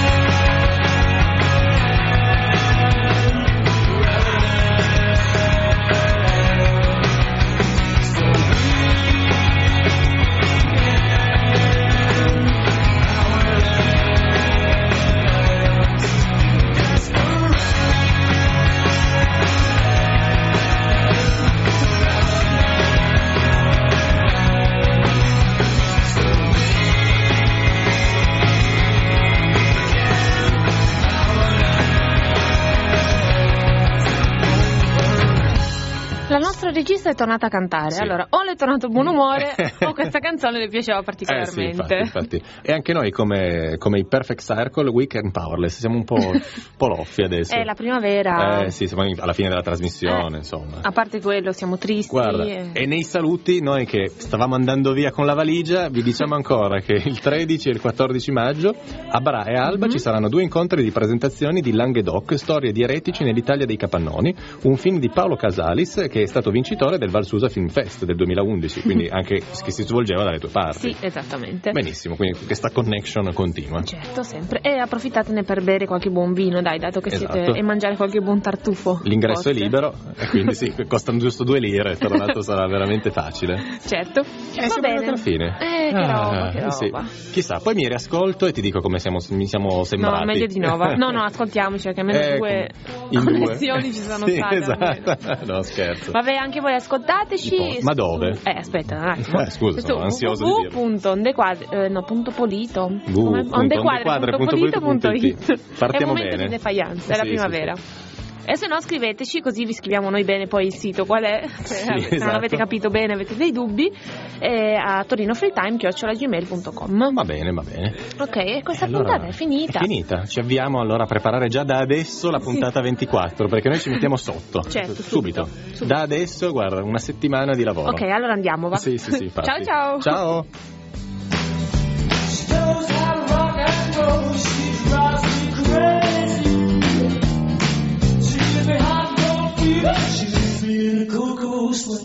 [SPEAKER 1] La nostra regista è tornata a cantare,
[SPEAKER 2] Sì.
[SPEAKER 1] allora o le è tornato il buon umore o questa canzone le piaceva
[SPEAKER 2] Eh sì,
[SPEAKER 1] particolarmente.
[SPEAKER 2] infatti, infatti. E anche noi come, come i Perfect Circle, Weak and Powerless, siamo un po', un po' loffi adesso.
[SPEAKER 1] È la primavera.
[SPEAKER 2] Eh sì, siamo in- alla fine della trasmissione,
[SPEAKER 1] Eh,
[SPEAKER 2] insomma.
[SPEAKER 1] A parte quello, siamo tristi.
[SPEAKER 2] Guarda,
[SPEAKER 1] e-
[SPEAKER 2] e nei saluti, noi che stavamo andando via con la valigia, vi diciamo ancora che il tredici e il quattordici maggio a Bra e Alba
[SPEAKER 1] Mhm.
[SPEAKER 2] ci saranno due incontri di presentazioni di Languedoc, storie di eretici nell'Italia dei Capannoni, un film di Paolo Casalis che è stato vincitore del Valsusa Film Fest del duemilaundici, quindi anche che si svolgeva dalle tue parti.
[SPEAKER 1] Sì, esattamente.
[SPEAKER 2] Benissimo, quindi questa connection continua.
[SPEAKER 1] Certo, sempre. E approfittatene per bere qualche buon vino, dai, dato che
[SPEAKER 2] Esatto.
[SPEAKER 1] siete, e mangiare qualche buon tartufo.
[SPEAKER 2] L'ingresso è
[SPEAKER 1] forse.
[SPEAKER 2] libero e quindi sì, costano giusto due lire, tra l'altro sarà veramente facile.
[SPEAKER 1] Certo.
[SPEAKER 2] E
[SPEAKER 1] Va
[SPEAKER 2] siamo
[SPEAKER 1] bene.
[SPEAKER 2] arrivati alla fine.
[SPEAKER 1] Eh, che
[SPEAKER 2] Ah,
[SPEAKER 1] roba, che
[SPEAKER 2] sì.
[SPEAKER 1] roba.
[SPEAKER 2] Chissà, poi mi riascolto e ti dico come siamo, mi siamo sembrati.
[SPEAKER 1] No, meglio di no, va. No, no, ascoltiamoci, perché almeno
[SPEAKER 2] Eh,
[SPEAKER 1] due
[SPEAKER 2] in
[SPEAKER 1] connessioni
[SPEAKER 2] due.
[SPEAKER 1] ci sono
[SPEAKER 2] Sì,
[SPEAKER 1] state.
[SPEAKER 2] esatto. No, scherzo.
[SPEAKER 1] Vabbè, anche voi ascoltateci.
[SPEAKER 2] Di po- ma dove?
[SPEAKER 1] Eh, aspetta, un attimo.
[SPEAKER 2] Eh, scusa,
[SPEAKER 1] Su
[SPEAKER 2] sono ansioso di
[SPEAKER 1] w w w
[SPEAKER 2] dirlo.
[SPEAKER 1] punto ondequadri- eh, no, punto polito.
[SPEAKER 2] w
[SPEAKER 1] Come-
[SPEAKER 2] punto
[SPEAKER 1] ondequadri punto polito punto
[SPEAKER 2] ondequadri
[SPEAKER 1] it.
[SPEAKER 2] punto it. Partiamo
[SPEAKER 1] È un momento
[SPEAKER 2] bene.
[SPEAKER 1] di defiance, è la
[SPEAKER 2] Sì,
[SPEAKER 1] primavera.
[SPEAKER 2] sì,
[SPEAKER 1] E se no scriveteci, così vi scriviamo noi bene poi il sito qual è, se, se non
[SPEAKER 2] esatto.
[SPEAKER 1] avete capito bene, avete dei dubbi, eh, a torinofreetime chiocciola gmail punto com.
[SPEAKER 2] Va bene, va bene.
[SPEAKER 1] Ok, e questa
[SPEAKER 2] Allora,
[SPEAKER 1] puntata è finita.
[SPEAKER 2] È finita. Ci avviamo allora a preparare già da adesso la puntata ventiquattro, perché noi ci mettiamo sotto.
[SPEAKER 1] Certo,
[SPEAKER 2] subito.
[SPEAKER 1] subito, subito.
[SPEAKER 2] Da adesso, guarda, una settimana di lavoro.
[SPEAKER 1] Ok, allora andiamo, va.
[SPEAKER 2] Sì, sì, sì,
[SPEAKER 1] ciao
[SPEAKER 2] infatti.
[SPEAKER 1] ciao.
[SPEAKER 2] Ciao.
[SPEAKER 5] She knows how to rock and roll. She drives me crazy. She gives me hot and cold fever. She leaves me in a cocoa sweat.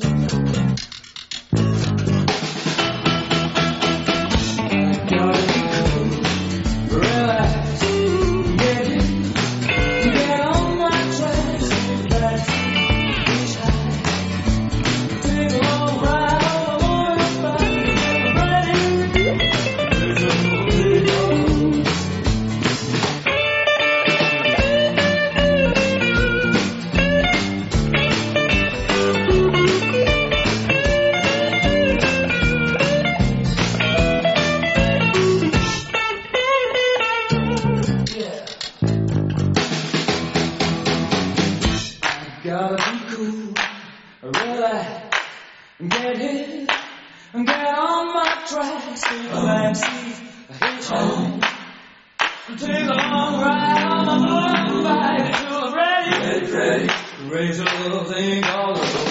[SPEAKER 5] Gotta be cool, relax, get it, get on my tracks, relax, take a long ride on the motorbike, get ready. Gotta be cool, relax, get hit, get on my tracks, take a backseat, hitchhike, take a long ride on my motorbike till I'm ready, ready, ready, raise a little thing called a